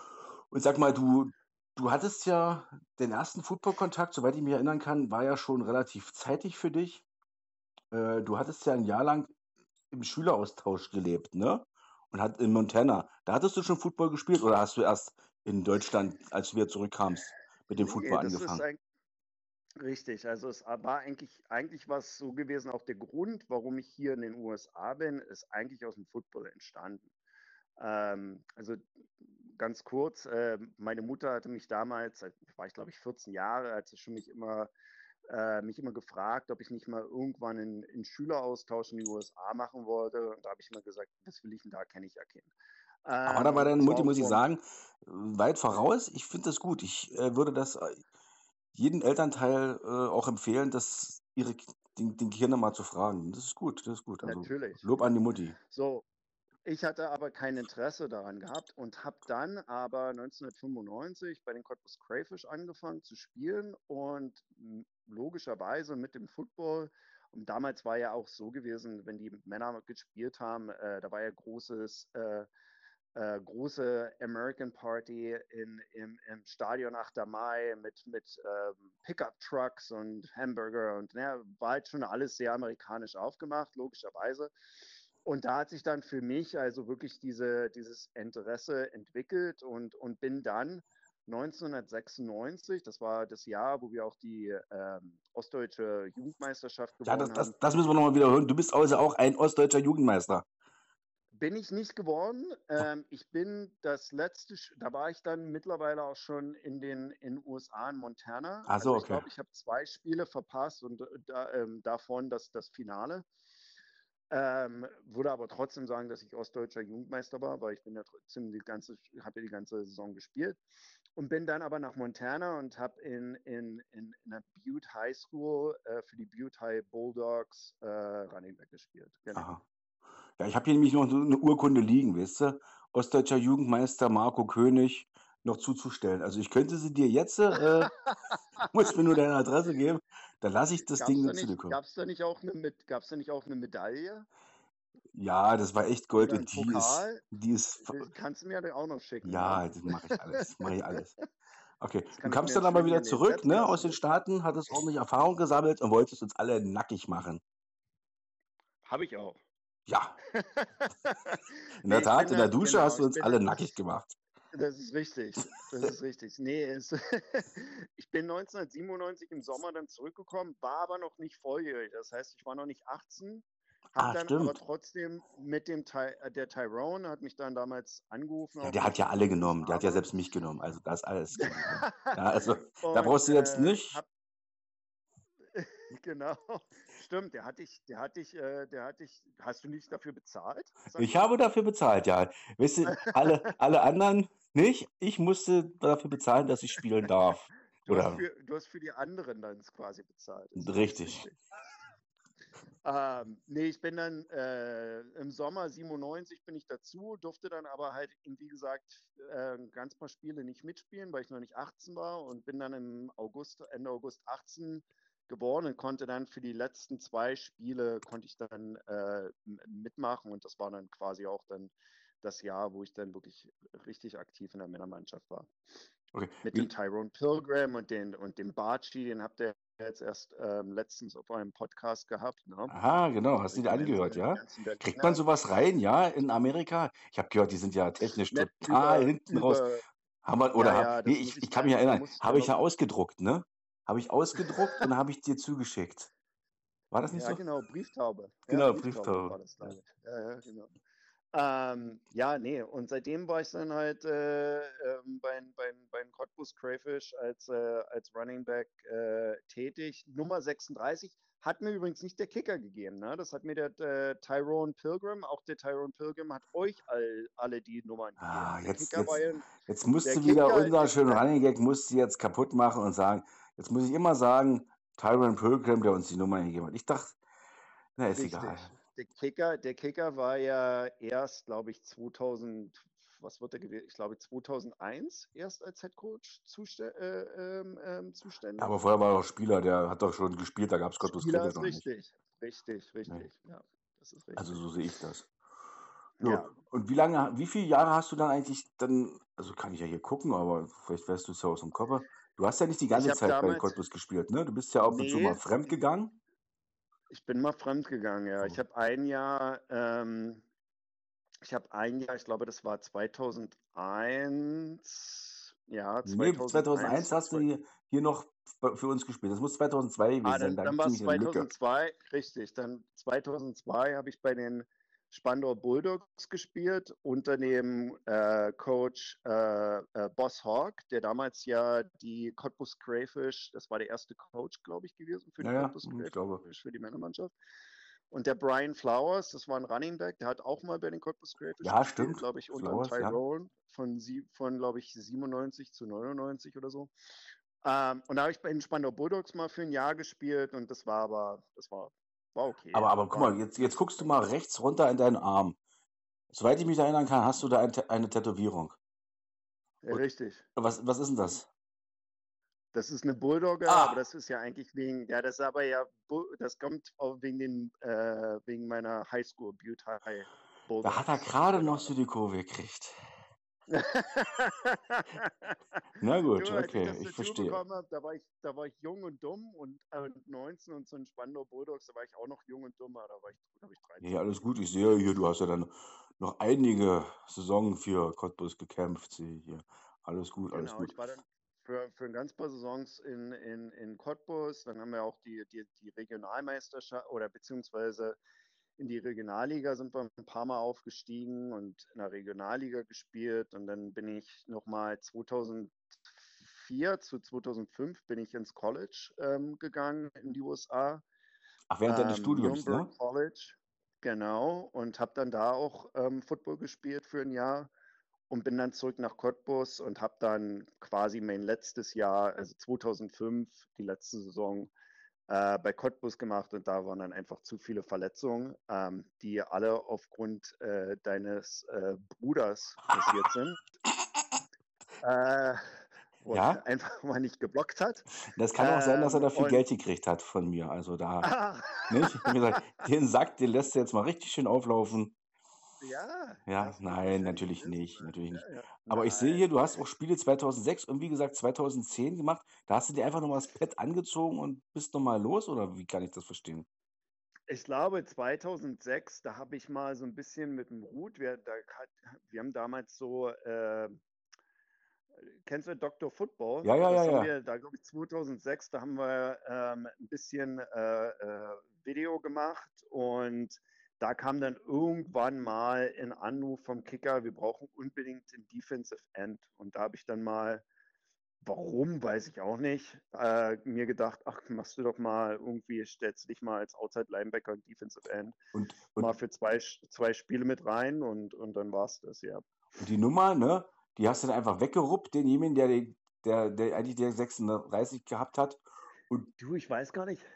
Und sag mal, du hattest ja den ersten Football-Kontakt, soweit ich mich erinnern kann, war ja schon relativ zeitig für dich. Du hattest ja ein Jahr lang im Schüleraustausch gelebt, ne? Und in Montana. Da hattest du schon Football gespielt oder hast du erst in Deutschland, als du wieder zurückkamst, mit dem Nee, Football das ist angefangen? richtig. Also es war eigentlich war es so gewesen, auch der Grund, warum ich hier in den USA bin, ist eigentlich aus dem Football entstanden. Also ganz kurz, meine Mutter hatte mich damals, da war ich glaube ich 14 Jahre, hat sie schon mich immer gefragt, ob ich nicht mal irgendwann einen Schüleraustausch in die USA machen wollte. Und da habe ich immer gesagt, was will ich denn da, kenne ich ja keinen. Aber da war Und deine das war Mutti, auch muss ich vor, sagen, weit voraus. Ich finde das gut. Ich würde das jedem Elternteil auch empfehlen, den Kindern mal zu fragen. Das ist gut, das ist gut. Also natürlich. Lob an die Mutti. So, ich hatte aber kein Interesse daran gehabt und habe dann aber 1995 bei den Cottbus Crayfish angefangen zu spielen und logischerweise mit dem Football. Und damals war ja auch so gewesen, wenn die Männer gespielt haben, da war ja große American Party im Stadion 8. Mai mit Pickup-Trucks und Hamburger und war halt schon alles sehr amerikanisch aufgemacht, logischerweise. Und da hat sich dann für mich also wirklich dieses Interesse entwickelt und bin dann 1996, das war das Jahr, wo wir auch die ostdeutsche Jugendmeisterschaft Ja, gewonnen haben, das müssen wir nochmal wiederholen. Du bist also auch ein ostdeutscher Jugendmeister. bin ich nicht geworden. Ich bin da war ich dann mittlerweile auch schon in den USA in Montana. Ach so, Also ich okay. glaube, ich habe 2 Spiele verpasst und davon das Finale. Würde aber trotzdem sagen, dass ich ostdeutscher Jugendmeister war, weil ich bin ja trotzdem habe ja die ganze Saison gespielt und bin dann aber nach Montana und habe in einer Butte High School für die Butte High Bulldogs Running Back gespielt. Genau. Aha. Ja, ich habe hier nämlich noch so eine Urkunde liegen, weißt du? Ostdeutscher Jugendmeister Marco König noch zuzustellen. Also ich könnte sie dir jetzt, muss mir nur deine Adresse geben, dann lasse ich das Ding zu dir kommen. Gab es da nicht auch eine Medaille Ja, das war echt Gold oder einen und Pokal? die ist, Das kannst du mir auch noch schicken. ja, Ne? das mache ich alles, mache ich alles. Okay, Das du kann ich kamst mir dann aber schön wieder in den zurück, ne, aus den Setzkasten. Staaten, hattest ordentlich Erfahrung gesammelt und wolltest uns alle nackig machen. Habe ich auch. Ja, in Nee, der ich Tat, bin in der dann, Dusche genau, hast du ich uns bin alle dann, nackig gemacht. das ist richtig. Das ist richtig. Nee, ich bin 1997 im Sommer dann zurückgekommen, war aber noch nicht volljährig. Das heißt, ich war noch nicht 18, habe Ah, dann aber stimmt. trotzdem der Tyrone hat mich dann damals angerufen, Ja, auch der weil hat ich ja in alle den genommen. Der hat ja USA war. selbst mich genommen. Also das ist alles kein Problem. Ja, also da Und brauchst du jetzt nicht. hab, genau, stimmt, hast du nicht dafür bezahlt? Sag Ich mal. habe dafür bezahlt, ja. Weißt du, alle anderen nicht. Ich musste dafür bezahlen, dass ich spielen darf. Oder Du hast für die anderen dann quasi bezahlt. Das ist richtig. Nee, ich bin dann im Sommer 97 bin ich dazu, durfte dann aber halt, wie gesagt, ein ganz paar Spiele nicht mitspielen, weil ich noch nicht 18 war und bin dann Ende August 18 geworden und konnte dann für die letzten 2 Spiele konnte ich dann mitmachen und das war dann quasi auch dann das Jahr, wo ich dann wirklich richtig aktiv in der Männermannschaft war. Okay. Mit dem Tyrone Pilgrim und dem Barchi, den habt ihr jetzt erst letztens auf eurem Podcast gehabt. Ne? Aha, genau. Hast du dir angehört, ja? Kriegt man sowas rein, ja, in Amerika? Ich habe gehört, die sind ja technisch total hinten raus. Ich kann mich erinnern, habe ich ja ausgedruckt, ne? Habe ich ausgedruckt und habe ich dir zugeschickt. War das nicht so? Ja, genau, Brieftaube. Genau, ja, Brieftaube. war das, glaube ich. Ja, genau. Nee, und seitdem war ich dann halt bei den Cottbus Crayfish als Running Back tätig. Nummer 36 hat mir übrigens nicht der Kicker gegeben, ne? Das hat mir der Tyrone Pilgrim, auch der Tyrone Pilgrim hat euch alle die Nummern gegeben. Jetzt musst du wieder unser schönen Running Gag musst du jetzt kaputt machen und sagen, jetzt muss ich immer sagen, Tyrone Pilgrim, der uns die Nummer gegeben hat. Ich dachte, na, ist egal. Der Kicker war ja erst, glaube ich, 2000, was wird er gewesen? Ich glaube 2001 erst als Headcoach zuständig. Aber vorher war er auch Spieler, der hat doch schon gespielt, da gab es Cottbus Crayfish noch nicht. Richtig. Ja, das ist richtig. Also so sehe ich das. Ja, Und wie viele Jahre hast du dann eigentlich dann, also kann ich ja hier gucken, aber vielleicht weißt du es ja aus dem Kopf. Du hast ja nicht die Ich ganze habe Zeit bei damals, Cottbus gespielt, ne? Du bist ja ab und zu mal nee, fremd gegangen. ich bin mal fremd gegangen, ja. Ich Aber, habe ein Jahr, ich glaube, das war 2001, ja, nee, 2001 2001 zu hast du hier noch für uns gespielt. Das muss 2002 gewesen sein. Da dann gibt es war es nämlich eine Lücke. 2002, richtig. Dann 2002 habe ich bei den Spandau Bulldogs gespielt unter dem Coach Boss Hawk, der damals ja die Cottbus Crayfish, das war der erste Coach, glaube ich, gewesen für die Ja, Cottbus ich glaube. Crayfish, für die Männermannschaft. Und der Brian Flowers, das war ein Running Back, der hat auch mal bei den Cottbus Crayfish Ja, gespielt, stimmt. glaube ich, unter Flowers, ja. Tyrone von glaube ich, 97 zu 99 oder so. Und da habe ich bei den Spandau Bulldogs mal für ein Jahr gespielt und das war okay. Aber guck mal, jetzt guckst du mal rechts runter in deinen Arm. Soweit ich mich erinnern kann, hast du da eine Tätowierung. Ja, Und richtig. was ist denn das? Das ist eine Bulldogger, Ah, aber das ist ja eigentlich das kommt auch wegen meiner Highschool, Butte High da hat er Bulldogs. gerade noch Genau. so die Kurve gekriegt. Na gut, Du, als ich okay, das ich dazu verstehe. bekommen habe, da war ich jung und dumm und 19 und zu den Spandau Bulldogs, da war ich auch noch jung und dumm, aber da habe ich 13. Ja, alles gut. Ich sehe hier, du hast ja dann noch einige Saisons für Cottbus gekämpft. Sehe ich hier. Alles gut, alles Genau, gut. ich war dann für ein ganz paar Saisons in Cottbus, dann haben wir auch die Regionalmeisterschaft oder beziehungsweise in die Regionalliga sind wir ein paar Mal aufgestiegen und in der Regionalliga gespielt und dann bin ich nochmal 2004 zu 2005 bin ich ins College gegangen in die USA, Ach, während deines Studiums, Muhlenberg ne? College, genau, und habe dann da auch Football gespielt für ein Jahr und bin dann zurück nach Cottbus und habe dann quasi mein letztes Jahr, also 2005, die letzte Saison bei Cottbus gemacht und da waren dann einfach zu viele Verletzungen, die alle aufgrund deines Bruders passiert sind, wo Ja, er einfach mal nicht geblockt hat. das kann auch sein, dass er da viel Und Geld gekriegt hat von mir. Also da, nicht? Ich habe gesagt, den Sack, den lässt du jetzt mal richtig schön auflaufen. ja, Ja, das wird nein, wahrscheinlich natürlich wissen. nicht, natürlich nicht. Ja, ja. Aber ich sehe hier, Nein, du hast auch Spiele 2006 und wie gesagt 2010 gemacht. Da hast du dir einfach nochmal das Pad angezogen und bist nochmal los, oder wie kann ich das verstehen? ich glaube 2006, da habe ich mal so ein bisschen mit dem Ruth, wir haben damals so, kennst du Dr. Football? Ja, ja, ja, Das haben ja. wir, da glaube ich 2006, da haben wir ein bisschen Video gemacht und da kam dann irgendwann mal ein Anruf vom Kicker, wir brauchen unbedingt den Defensive End. Und da habe ich dann mal, warum, weiß ich auch nicht, mir gedacht, ach, machst du doch mal irgendwie, stellst du dich mal als Outside Linebacker und Defensive End Und, mal und, für zwei Spiele mit rein und dann war es das, ja. und die Nummer, ne, die hast du dann einfach weggeruppt, denjenigen, der eigentlich der 36 gehabt hat. Und Du, ich weiß gar nicht.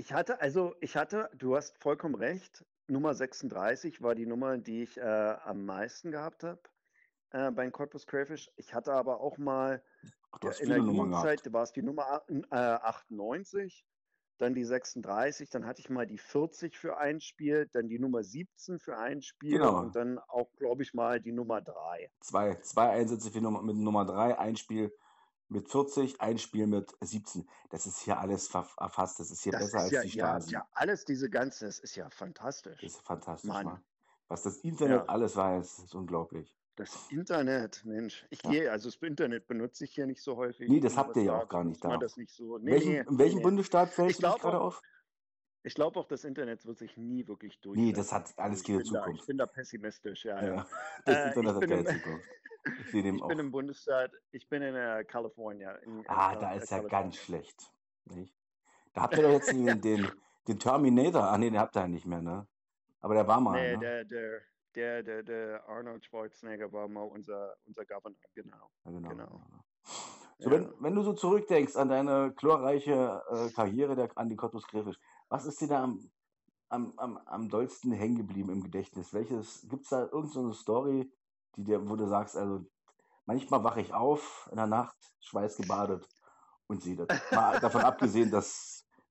Du hast vollkommen recht. Nummer 36 war die Nummer, die ich am meisten gehabt habe bei den Cottbus Crayfish. Ich hatte aber auch mal ach, du hast in der viele Nummern gehabt. Jugendzeit, war es die Nummer 98, dann die 36, dann hatte ich mal die 40 für ein Spiel, dann die Nummer 17 für ein Spiel Genau. und dann auch, glaube ich, mal die Nummer 3. Zwei Einsätze mit Nummer 3, ein Spiel mit 40, ein Spiel mit 17. Das ist hier alles erfasst. Das ist hier Das besser ist als ja, die ihr habt Stasi. ja alles, das ist ja fantastisch. Das ist fantastisch, Mann. Mann. Was das Internet Ja. alles weiß, ist unglaublich. Das Internet, Mensch. Also das Internet benutze ich hier nicht so häufig. Nee, das In den habt ihr ja USA auch gar nicht benutzt man da. das nicht so. In welchem Bundesstaat fällst Ich du dich glaube gerade auch, auf? ich glaube auch, das Internet wird sich nie wirklich Nee, durchsetzen. das hat alles Ich keine bin da, Zukunft. ich bin da pessimistisch, ja. Ja, das Äh, Internet ich hat bin keine im, Zukunft. Ich sehe dem ich auch. bin im Bundesstaat, ich bin in California. Da ist ja California. ganz schlecht. Nicht? Da habt ihr doch jetzt den Terminator. Ah, nee, den habt ihr ja nicht mehr, ne? Aber der war mal, Nee, ne? der Arnold Schwarzenegger war mal unser Governor, genau. Ja, genau. Genau. So, Ja. wenn du so zurückdenkst an deine glorreiche Karriere an die Cottbus Crayfish, was ist dir da am dollsten hängen geblieben im Gedächtnis? Gibt es da irgendeine Story, wo du sagst, also manchmal wache ich auf in der Nacht, schweißgebadet und sehe das. Mal davon abgesehen, dass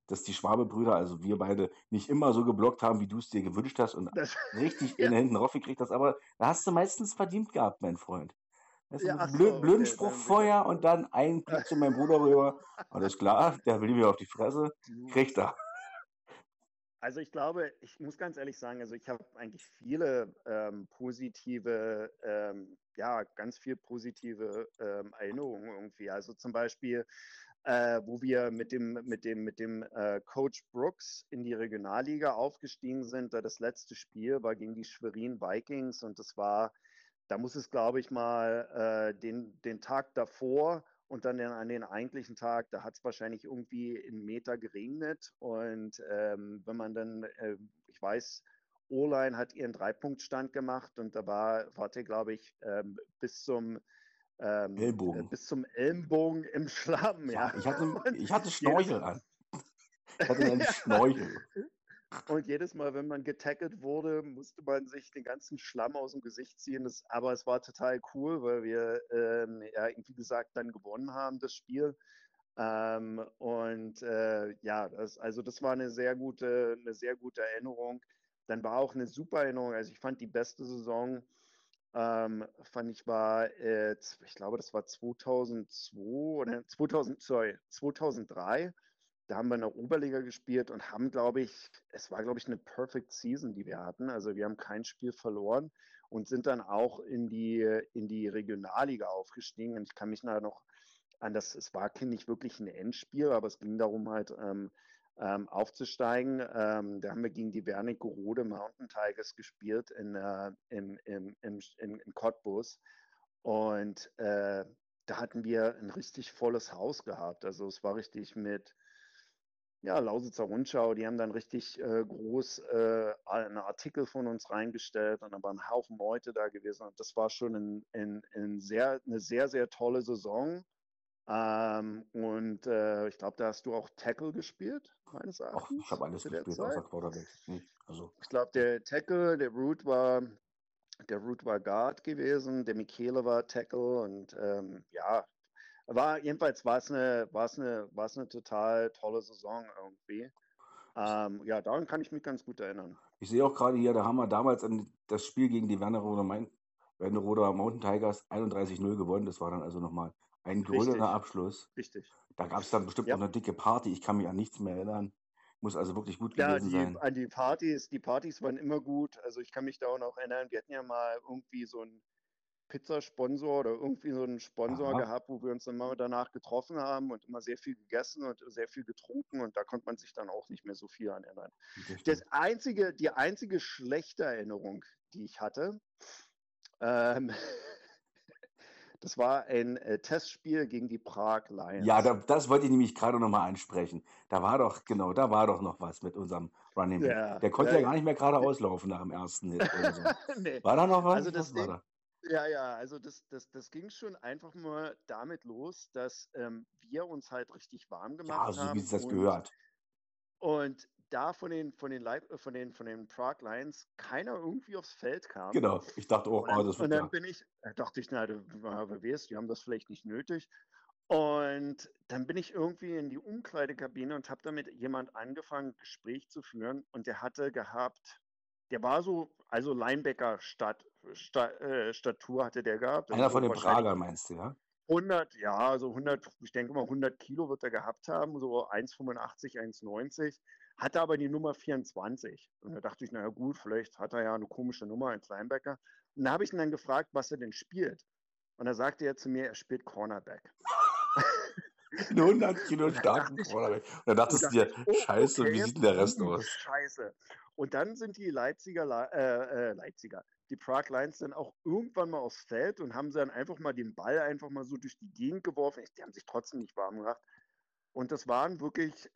dass die Schwabe-Brüder, also wir beide, nicht immer so geblockt haben, wie du es dir gewünscht hast und Das, richtig ja, in den Händen raufgekriegt hast. Aber da hast du meistens verdient gehabt, mein Freund. Weißt du, ja, mit ach einem so, blöden okay, Spruch dann bin ich das. vorher und dann einen Blick zu meinem Bruder rüber. Alles klar, der will mir auf die Fresse. Kriegt er. Also ich glaube, ich muss ganz ehrlich sagen, also ich habe eigentlich viele positive, ja, ganz viel positive Erinnerungen irgendwie. Also zum Beispiel, wo wir mit dem Coach Brooks in die Regionalliga aufgestiegen sind. Das letzte Spiel war gegen die Schwerin Vikings und da muss es, glaube ich, mal den Tag davor und dann an den eigentlichen Tag, da hat es wahrscheinlich irgendwie in Meter geregnet. Und wenn man dann, ich weiß, O-Line hat ihren Dreipunktstand gemacht und da war der, glaube ich, Ellbogen. bis zum Ellenbogen im Schlamm. Ja, Ja. ich hatte Schnorchel an. Ich hatte einen Ja. Schnorchel. Und jedes Mal, wenn man getackelt wurde, musste man sich den ganzen Schlamm aus dem Gesicht ziehen. Aber es war total cool, weil wir, ja, wie gesagt, dann gewonnen haben, das Spiel. Ja, das war eine sehr gute Erinnerung. Dann war auch eine super Erinnerung. Also ich fand die beste Saison, ich glaube, das war 2002 oder 2003. Da haben wir in der Oberliga gespielt und haben, es war, glaube ich, eine Perfect Season, die wir hatten. Also wir haben kein Spiel verloren und sind dann auch in die Regionalliga aufgestiegen. Und ich kann mich noch an es war nicht wirklich ein Endspiel, aber es ging darum halt aufzusteigen. Da haben wir gegen die Wernigerode Mountain Tigers gespielt in Cottbus. Und da hatten wir ein richtig volles Haus gehabt. Also es war richtig mit Lausitzer Rundschau, die haben dann richtig groß einen Artikel von uns reingestellt und da waren ein Haufen Leute da gewesen. Und das war schon eine sehr, sehr tolle Saison. Ich glaube, da hast du auch Tackle gespielt, meines Ach, Erachtens. ich habe alles zu der gespielt, außer Zeit. Quarterback. Nicht? Also, Ich glaube, der Tackle, der Root war Guard gewesen, der Michele war Tackle und jedenfalls war es eine total tolle Saison irgendwie. Daran kann ich mich ganz gut erinnern. ich sehe auch gerade hier, da haben wir damals das Spiel gegen die Wernigerode Mountain Tigers 31-0 gewonnen. Das war dann also nochmal ein goldener Richtig, Abschluss. richtig. Da gab es dann bestimmt Ja. noch eine dicke Party. Ich kann mich an nichts mehr erinnern. Muss also wirklich gut Ja, gewesen sein. an die Partys waren immer gut. Also ich kann mich da auch noch erinnern, wir hatten ja mal irgendwie so einen Pizzasponsor oder irgendwie so einen Sponsor Aha. gehabt, wo wir uns dann mal danach getroffen haben und immer sehr viel gegessen und sehr viel getrunken und da konnte man sich dann auch nicht mehr so viel an erinnern. Das stimmt. Die einzige schlechte Erinnerung, die ich hatte, ähm, das war ein Testspiel gegen die Prag Lions. Ja, das wollte ich nämlich gerade nochmal ansprechen. Da war doch noch was mit unserem Running Back. Ja, Der konnte ja gar nicht mehr geradeaus laufen nach dem ersten Hit oder so. nee. War da noch was? Also das Was war Ding, da? also das ging schon einfach mal damit los, dass wir uns halt richtig warm Ja, gemacht so wie haben es das gehört. und da von den Prague Lions keiner irgendwie aufs Feld kam. Genau. Ich dachte auch, das Und wird dann dachte ich, na, wer weiß, die haben das vielleicht nicht nötig. Und dann bin ich irgendwie in die Umkleidekabine und habe da mit jemand angefangen, ein Gespräch zu führen. Und der war so, also Linebacker-Statur hatte der gehabt. Also Einer so von den wahrscheinlich Prager meinst du, ja? 100, ich denke mal 100 Kilo wird er gehabt haben, so 1,85, 1,90. Hatte aber die Nummer 24. Und da dachte ich, naja gut, vielleicht hat er ja eine komische Nummer als Linebacker. Und da habe ich ihn dann gefragt, was er denn spielt. Und da sagte er zu mir, er spielt Cornerback. Einen 100 Kilo starken Quarterback. Und dann dachtest du dir, scheiße, wie sieht denn der Rest aus? Scheiße. Und dann sind die die Prague Lions dann auch irgendwann mal aufs Feld und haben dann einfach mal den Ball einfach mal so durch die Gegend geworfen. Die haben sich trotzdem nicht warm gemacht. Und das waren wirklich,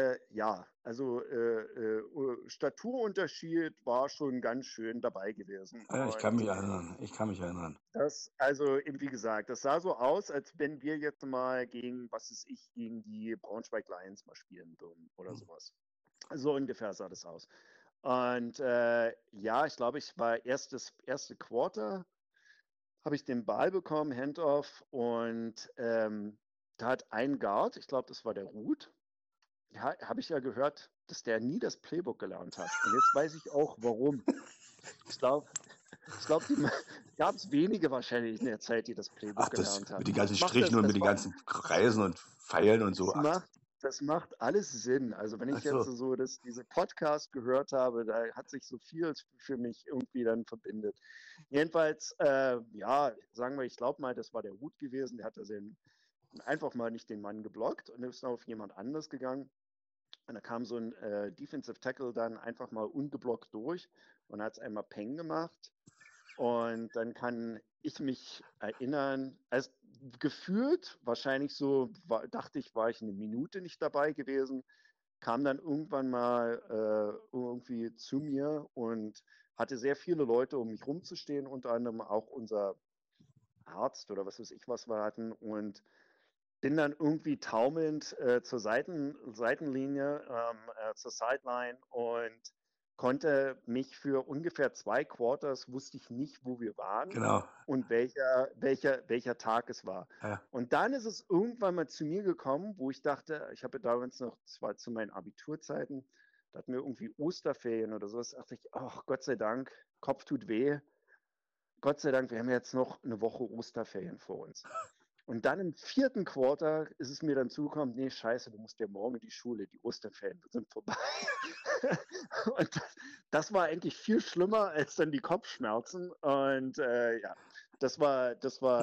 Staturunterschied war schon ganz schön dabei gewesen. Ja, ich kann mich erinnern. Also eben wie gesagt, das sah so aus, als wenn wir jetzt mal gegen die Braunschweig Lions mal spielen würden oder sowas. So ungefähr sah das aus. Und ich glaube, ich war erste Quarter, habe ich den Ball bekommen, Handoff und da hat ein Guard, ich glaube, das war der Ruth, habe ich ja gehört, dass der nie das Playbook gelernt hat. Und jetzt weiß ich auch, warum. Ich glaube, die gab es wenige wahrscheinlich in der Zeit, die das Playbook Ach, das gelernt mit haben. den ganzen Macht Strichen das, und mit das den war, ganzen Kreisen und Pfeilen und so. das Ach, das macht alles Sinn. Also wenn ach ich jetzt so. so diese Podcast gehört habe, da hat sich so viel für mich irgendwie dann verbindet. Jedenfalls, ja, sagen wir, ich glaube mal, das war der Ruth gewesen, der hat das einfach mal nicht den Mann geblockt und ist auf jemand anderes gegangen. Und da kam so ein Defensive Tackle dann einfach mal ungeblockt durch und hat es einmal Peng gemacht. Und dann kann ich mich erinnern, also gefühlt, wahrscheinlich so, dachte ich, war ich eine Minute nicht dabei gewesen, kam dann irgendwann mal irgendwie zu mir und hatte sehr viele Leute um mich rumzustehen, unter anderem auch unser Arzt oder was weiß ich, was wir hatten. Und bin dann irgendwie taumelnd zur Seitenlinie, zur Sideline und konnte mich für ungefähr 2 Quarters, wusste ich nicht, wo wir waren Genau. und welcher Tag es war. Ja. Und dann ist es irgendwann mal zu mir gekommen, wo ich dachte, ich habe damals noch, das war zu meinen Abiturzeiten, da hatten wir irgendwie Osterferien oder sowas, dachte ich, ach Gott sei Dank, Kopf tut weh, Gott sei Dank, wir haben jetzt noch eine Woche Osterferien vor uns. Und dann im 4. Quarter ist es mir dann zugekommen, nee, scheiße, du musst ja morgen in die Schule, die Osterferien sind vorbei. Und das war eigentlich viel schlimmer als dann die Kopfschmerzen. Und ja, das war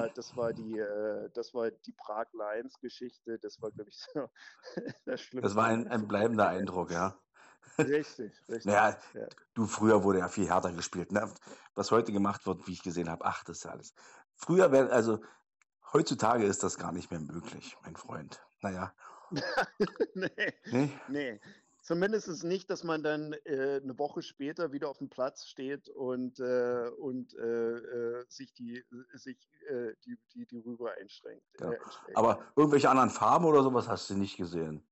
die Prag Lions Geschichte. Das war, glaube ich, so das Schlimmste. Das war ein bleibender Eindruck, ja. Richtig. Naja, Ja. du, früher wurde ja viel härter gespielt. Ne? Was heute gemacht wird, wie ich gesehen habe, ach, das ist ja alles. Früher heutzutage ist das gar nicht mehr möglich, mein Freund. Naja. Nee. Zumindest ist nicht, dass man dann eine Woche später wieder auf dem Platz steht und sich die Rübe einschränkt. Genau. Aber irgendwelche anderen Farben oder sowas hast du nicht gesehen?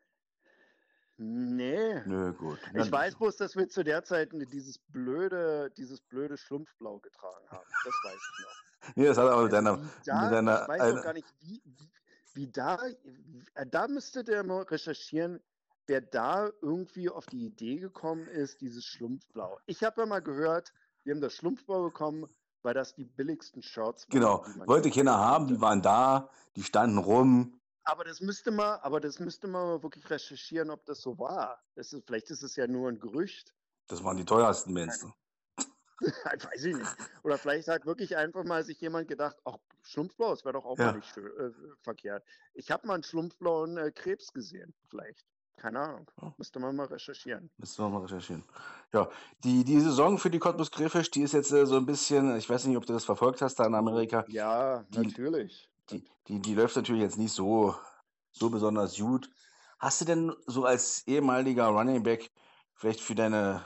Nee. Nö, gut. Ich weiß bloß, dass wir zu der Zeit dieses blöde Schlumpfblau getragen haben. Das weiß ich noch. Nee, das hat aber mit Also deiner. ich weiß auch gar nicht, wie da müsste der mal recherchieren, wer da irgendwie auf die Idee gekommen ist, dieses Schlumpfblau. Ich habe ja mal gehört, wir haben das Schlumpfblau bekommen, weil das die billigsten Shirts waren. Genau, wollte keiner haben, die waren da, die standen rum. Aber das müsste man wirklich recherchieren, ob das so war. Vielleicht ist es ja nur ein Gerücht. Das waren die teuersten Menschen. Weiß ich nicht. Oder vielleicht hat wirklich einfach mal sich jemand gedacht, ach, Schlumpfblau, das wäre doch auch mal nicht verkehrt. Ich habe mal einen schlumpfblauen Krebs gesehen, vielleicht. Keine Ahnung. Müsste man mal recherchieren. Ja, die Saison für die Cottbus Krefeld, die ist jetzt so ein bisschen, ich weiß nicht, ob du das verfolgt hast da in Amerika. Ja, natürlich. Die läuft natürlich jetzt nicht so besonders gut. Hast du denn so als ehemaliger Running Back vielleicht für deine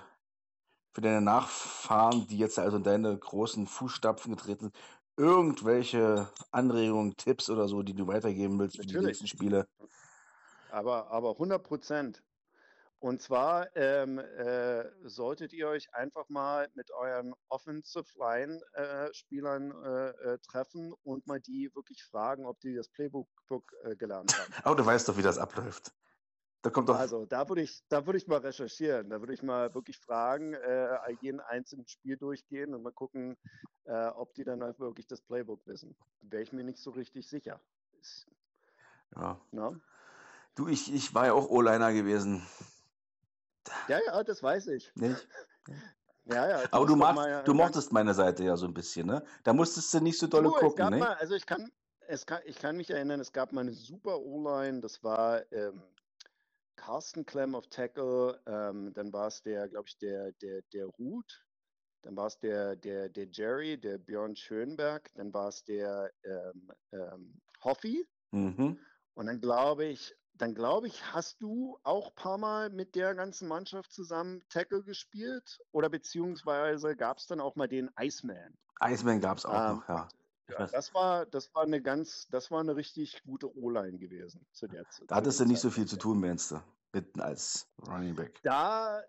Nachfahren, die jetzt also in deine großen Fußstapfen getreten sind, irgendwelche Anregungen, Tipps oder so, die du weitergeben willst für die nächsten Spiele? Aber 100%. Und zwar solltet ihr euch einfach mal mit euren Offensive Line Spielern treffen und mal die wirklich fragen, ob die das Playbook gelernt haben. Aber du weißt doch, wie das abläuft. Da kommt doch. Also da würde ich mal recherchieren. Da würde ich mal wirklich fragen, jeden einzelnen Spiel durchgehen und mal gucken, ob die dann wirklich das Playbook wissen. Wäre ich mir nicht so richtig sicher. Ja. Na? Du, ich war ja auch O-Liner gewesen. Ja, das weiß ich. Nicht? Ja. Aber du mochtest meine Seite ja so ein bisschen, ne? Da musstest du nicht so dolle gucken, ne? Ich kann mich erinnern, es gab mal eine super O-Line, das war Carsten Klemm auf Tackle, dann war es der Ruth, dann war es der Jerry, der Björn Schönberg, dann war es der Hoffi. Mhm. Und dann glaube ich, hast du auch ein paar Mal mit der ganzen Mannschaft zusammen Tackle gespielt? Oder beziehungsweise gab es dann auch mal den Iceman? Iceman gab es auch noch, ja. Ja, das war eine richtig gute O-Line gewesen zu der Zeit. Da hattest du nicht so viel zu tun, meinst du, mitten als Running Back. Da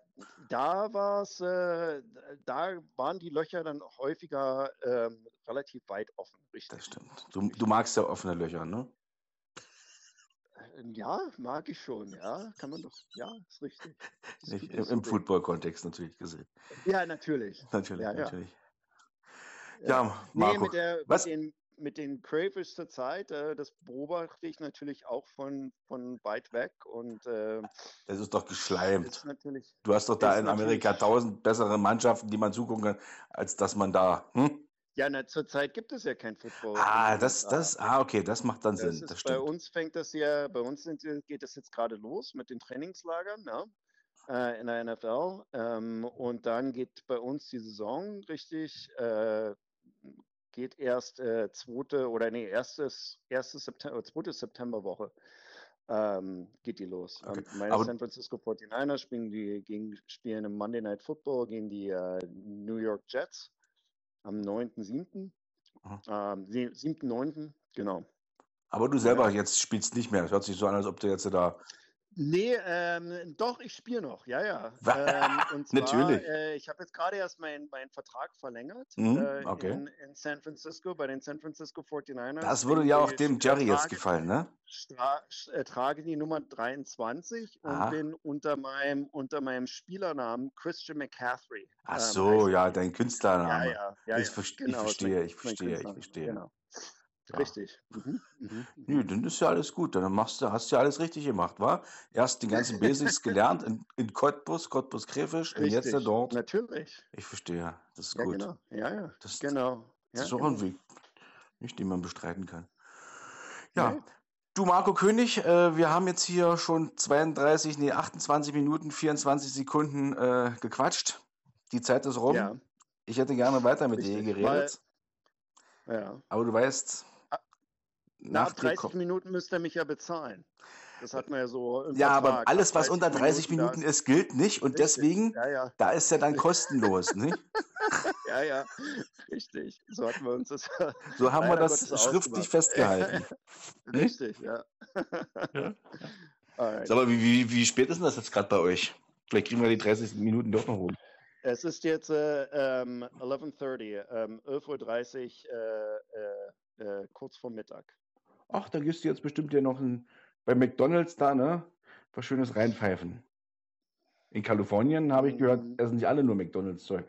waren die Löcher dann häufiger relativ weit offen, richtig. Das stimmt. Du magst ja offene Löcher, ne? Ja, mag ich schon, ja, kann man doch, ja, ist richtig. Das Nicht tut im, nicht so im weh. Football-Kontext natürlich gesehen. Ja, natürlich. Natürlich, Ja, ja. natürlich. Ja. Ja, Nee, Marco, mit was? mit den Crayfish zur Zeit, das beobachte ich natürlich auch von weit weg und Das ist doch ist geschleimt. natürlich, Du hast doch da ist in Amerika natürlich, 1000 bessere Mannschaften, die man zugucken kann, als dass man da. ja, zurzeit gibt es ja kein Football in Ah, den USA. okay, das macht dann Das Sinn, das ist bei stimmt. uns bei uns geht es jetzt gerade los mit den Trainingslagern, ne? In der NFL. Und dann geht bei uns die Saison richtig, geht erst zweite Septemberwoche geht die los. Okay. Meine Aber San Francisco 49ers spielen im Monday Night Football gegen die New York Jets am 9.7. Aha. 7.9. Genau. Aber du Ja. selber jetzt spielst nicht mehr. Das hört sich so an, als ob du jetzt da. Nee, doch, ich spiele noch, ja. Und zwar, Natürlich. ich habe jetzt gerade erst meinen Vertrag verlängert Okay. in San Francisco, bei den San Francisco 49ers. Das würde ja auch dem Jerry jetzt gefallen, ne? Trage die Nummer 23 und Aha. bin unter meinem Spielernamen Christian McCaffrey. Ach so, heißt ja, ich. dein Künstlername. Ja. Ich verstehe, Genau, ist mein ich Künstlername, verstehe. Genau. Ja. Richtig. Nö, dann ist ja alles gut. Dann hast du ja alles richtig gemacht, wa? Erst die ganzen Basics gelernt in Cottbus Krefisch und jetzt Richtig, dort. natürlich. Ich verstehe, das ist Ja, gut. genau. Ja, Das genau. ist Ja, auch ein genau. Weg, nicht, den man bestreiten kann. Ja, Nee. du Marco König, wir haben jetzt hier schon 28 Minuten, 24 Sekunden gequatscht. Die Zeit ist rum. Ja, Ich hätte gerne weiter mit dir richtig. geredet, Ja. aber du weißt, Na, nach ab dir 30 kommt. Minuten müsst ihr mich ja bezahlen. Das hat man ja so im Ja, aber Vertrag. alles, Ab was unter 30 Minuten da ist, gilt nicht und richtig. deswegen, Ja. da ist ja dann kostenlos, nicht? Ja, richtig. So hatten wir uns das So haben wir leider das Gottes schriftlich ausgemacht. festgehalten. Richtig, ja. Ja. Alright. Sag mal, wie spät ist denn das jetzt gerade bei euch? Vielleicht kriegen wir die 30 Minuten doch noch rum. Es ist jetzt 11:30 11:30 Uhr, kurz vor Mittag. Ach, da gehst du jetzt bestimmt ja noch bei McDonald's da, ne? Was Schönes reinpfeifen. In Kalifornien habe ich gehört, essen nicht alle nur McDonald's-Zeug.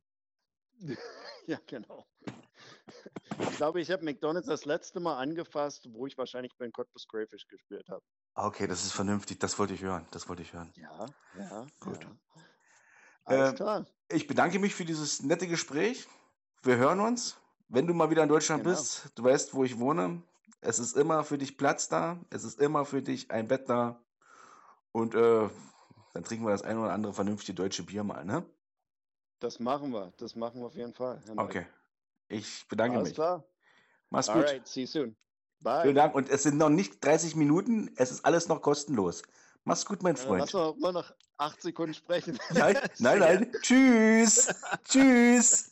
Ja, genau. Ich glaube, ich habe McDonald's das letzte Mal angefasst, wo ich wahrscheinlich bei den Cottbus Crayfish gespielt habe. Okay, das ist vernünftig. Das wollte ich hören. Ja. Gut. Ja. Alles Äh, klar. Ich bedanke mich für dieses nette Gespräch. Wir hören uns. Wenn du mal wieder in Deutschland Genau. bist, du weißt, wo ich wohne. Es ist immer für dich Platz da. Es ist immer für dich ein Bett da. Und dann trinken wir das ein oder andere vernünftige deutsche Bier mal, ne? Das machen wir. Das machen wir auf jeden Fall. Herr Mike. Okay. Ich bedanke Alles mich. klar. Mach's gut. Alright, see you soon. Bye. Vielen Dank. Und es sind noch nicht 30 Minuten. Es ist alles noch kostenlos. Mach's gut, mein Lass Freund. mal noch 8 Sekunden sprechen. Nein. Tschüss. Tschüss.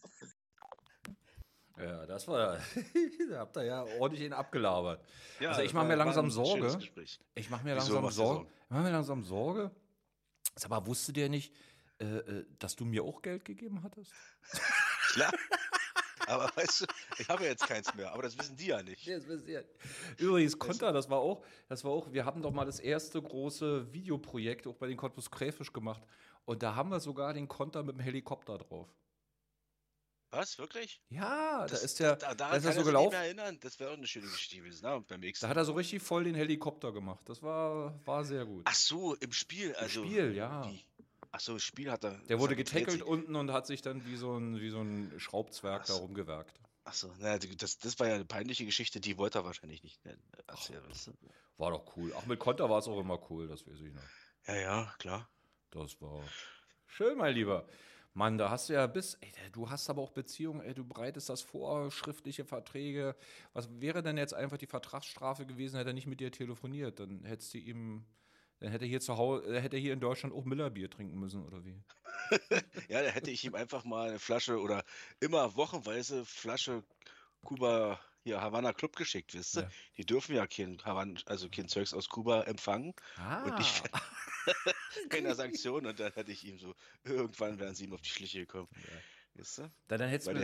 Ja, das war. Da habt ihr ja ordentlich ihn abgelabert. Ja, Also ich das mache mir war langsam ein schönes Sorge. Gespräch. Ich mache mir Wieso langsam machst du Sorge. Sorgen? Ich mache mir langsam Sorge. Sag mal, wusstet ihr nicht, dass du mir auch Geld gegeben hattest? Klar. Aber weißt du, ich habe ja jetzt keins mehr, aber das wissen die ja nicht. Das wisst ihr. Übrigens, Konter, das war auch, wir haben doch mal das erste große Videoprojekt auch bei den Cottbus Crayfish gemacht. Und da haben wir sogar den Konter mit dem Helikopter drauf. Was, wirklich? Ja, Das, da ist der, daran da ist er kann so ich mich nicht gelaufen. mehr erinnern. Das wäre auch eine schöne Geschichte gewesen, ne? Beim nächsten Da hat er so richtig voll den Helikopter gemacht. Das war sehr gut. Ach so, im Spiel. Also, Im Spiel, ja. Ach so, im Spiel hat er. Der wurde das getackelt sich. unten und hat sich dann wie so ein Schraubzwerg Ach da so. rumgewerkt. Ach so, naja, das war ja eine peinliche Geschichte, die wollte er wahrscheinlich nicht erzählen. Weißt du? War doch cool. Auch mit Konter war es auch immer cool, das weiß ich noch. Ja, klar. Das war schön, mein Lieber. Mann, da hast du ja du hast aber auch Beziehungen, du bereitest das vor, schriftliche Verträge. Was wäre denn jetzt einfach die Vertragsstrafe gewesen, hätte er nicht mit dir telefoniert? Dann hättest du ihm, dann hätte er hier zu Hause, hätte er hier in Deutschland auch Miller-Bier trinken müssen, oder wie? Ja, da hätte ich ihm einfach mal eine Flasche oder immer wochenweise Flasche Kuba, hier Havana Club geschickt, wisst ihr? Ja. Die dürfen ja kein Zeugs aus Kuba empfangen und nicht keine Sanktion und dann hätte ich ihm so, irgendwann wären sie ihm auf die Schliche gekommen. Ja. Wisst ihr? Dann hättest du Weil mir der hätte- sagen,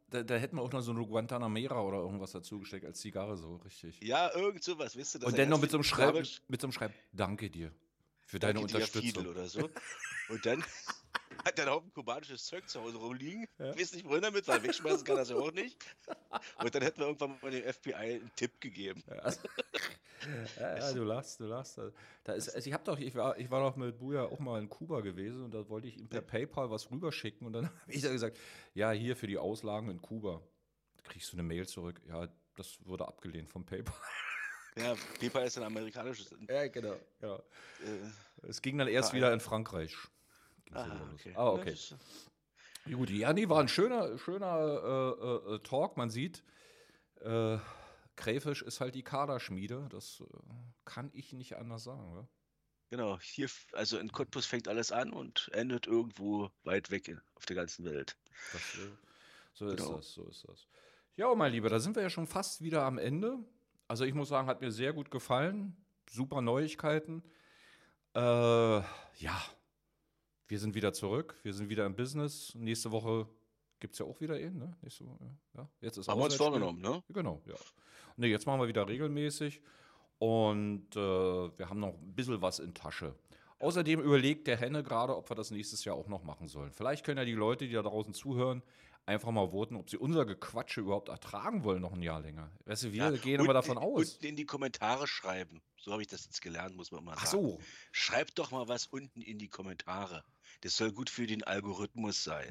Da hätten wir auch noch so eine Guantanamera oder irgendwas dazu gesteckt als Zigarre, so richtig. Ja, irgend sowas, wisst ihr, dass Und er dann noch ganz mit so viel einem Kubaner- Schreib, danke dir für deine Danke dir, Unterstützung. Fidel oder so. Und dann hat er einen Haufen kubanisches Zeug zu Hause rumliegen. Ja. Ich weiß nicht, wohin damit, weil wegschmeißen kann das ja auch nicht. Und dann hätten wir irgendwann mal dem FBI einen Tipp gegeben. Ja, du lachst. Da ist, also ich war doch mit Buja auch mal in Kuba gewesen und da wollte ich ihm per PayPal was rüberschicken und dann habe ich da gesagt, ja, hier für die Auslagen in Kuba. Da kriegst du eine Mail zurück. Ja, das wurde abgelehnt vom PayPal. Ja, PayPal ist ein amerikanisches. Ja, genau. Äh, Es ging dann erst wieder in Frankreich. Ging's wieder los. okay. Ah, okay. Gut, ja, nee, war ein schöner Talk. Man sieht, Crayfish ist halt die Kaderschmiede. Das kann ich nicht anders sagen. Oder? Genau, hier, also in Cottbus fängt alles an und endet irgendwo weit weg auf der ganzen Welt. So ist Genau. das, so ist das. Ja, mein Lieber, da sind wir ja schon fast wieder am Ende. Also ich muss sagen, hat mir sehr gut gefallen. Super Neuigkeiten. Ja, wir sind wieder zurück. Wir sind wieder im Business. Nächste Woche gibt es ja auch wieder ne? Nächste Woche, ja. Jetzt ist Haben wir uns Auswärtsspiel. vorgenommen, ne? Genau, ja. Ne, jetzt machen wir wieder regelmäßig. Und wir haben noch ein bisschen was in Tasche. Außerdem überlegt der Henne gerade, ob wir das nächstes Jahr auch noch machen sollen. Vielleicht können ja die Leute, die da draußen zuhören, einfach mal voten, ob sie unser Gequatsche überhaupt ertragen wollen noch ein Jahr länger. Weißt du, wir gehen immer davon aus. Unten in die Kommentare schreiben. So habe ich das jetzt gelernt, muss man mal sagen. Ach so. Schreibt doch mal was unten in die Kommentare. Das soll gut für den Algorithmus sein.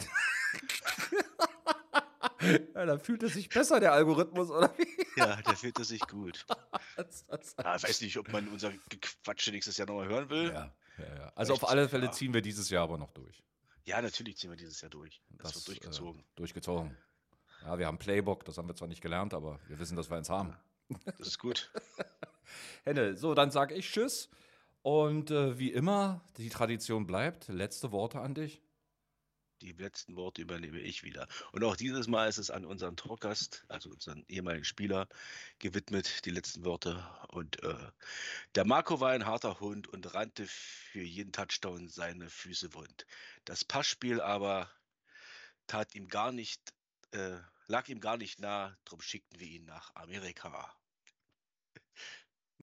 Ja, da fühlt es sich besser, der Algorithmus, oder wie? Ja, der fühlt es sich gut. Ich weiß nicht, ob man unser Gequatsche nächstes Jahr nochmal hören will. Ja. Also auf alle Fälle ziehen wir dieses Jahr aber noch durch. Ja, natürlich ziehen wir dieses Jahr durch. Das wird durchgezogen. Durchgezogen. Ja, wir haben Playbook, das haben wir zwar nicht gelernt, aber wir wissen, dass wir eins haben. Das ist gut. Henne, so, dann sage ich Tschüss. Und wie immer, die Tradition bleibt. Letzte Worte an dich. Die letzten Worte übernehme ich wieder. Und auch dieses Mal ist es an unseren Talkgast, also unseren ehemaligen Spieler, gewidmet, die letzten Worte. Und der Marco war ein harter Hund und rannte für jeden Touchdown seine Füße wund. Das Passspiel aber lag ihm gar nicht nah, drum schickten wir ihn nach Amerika.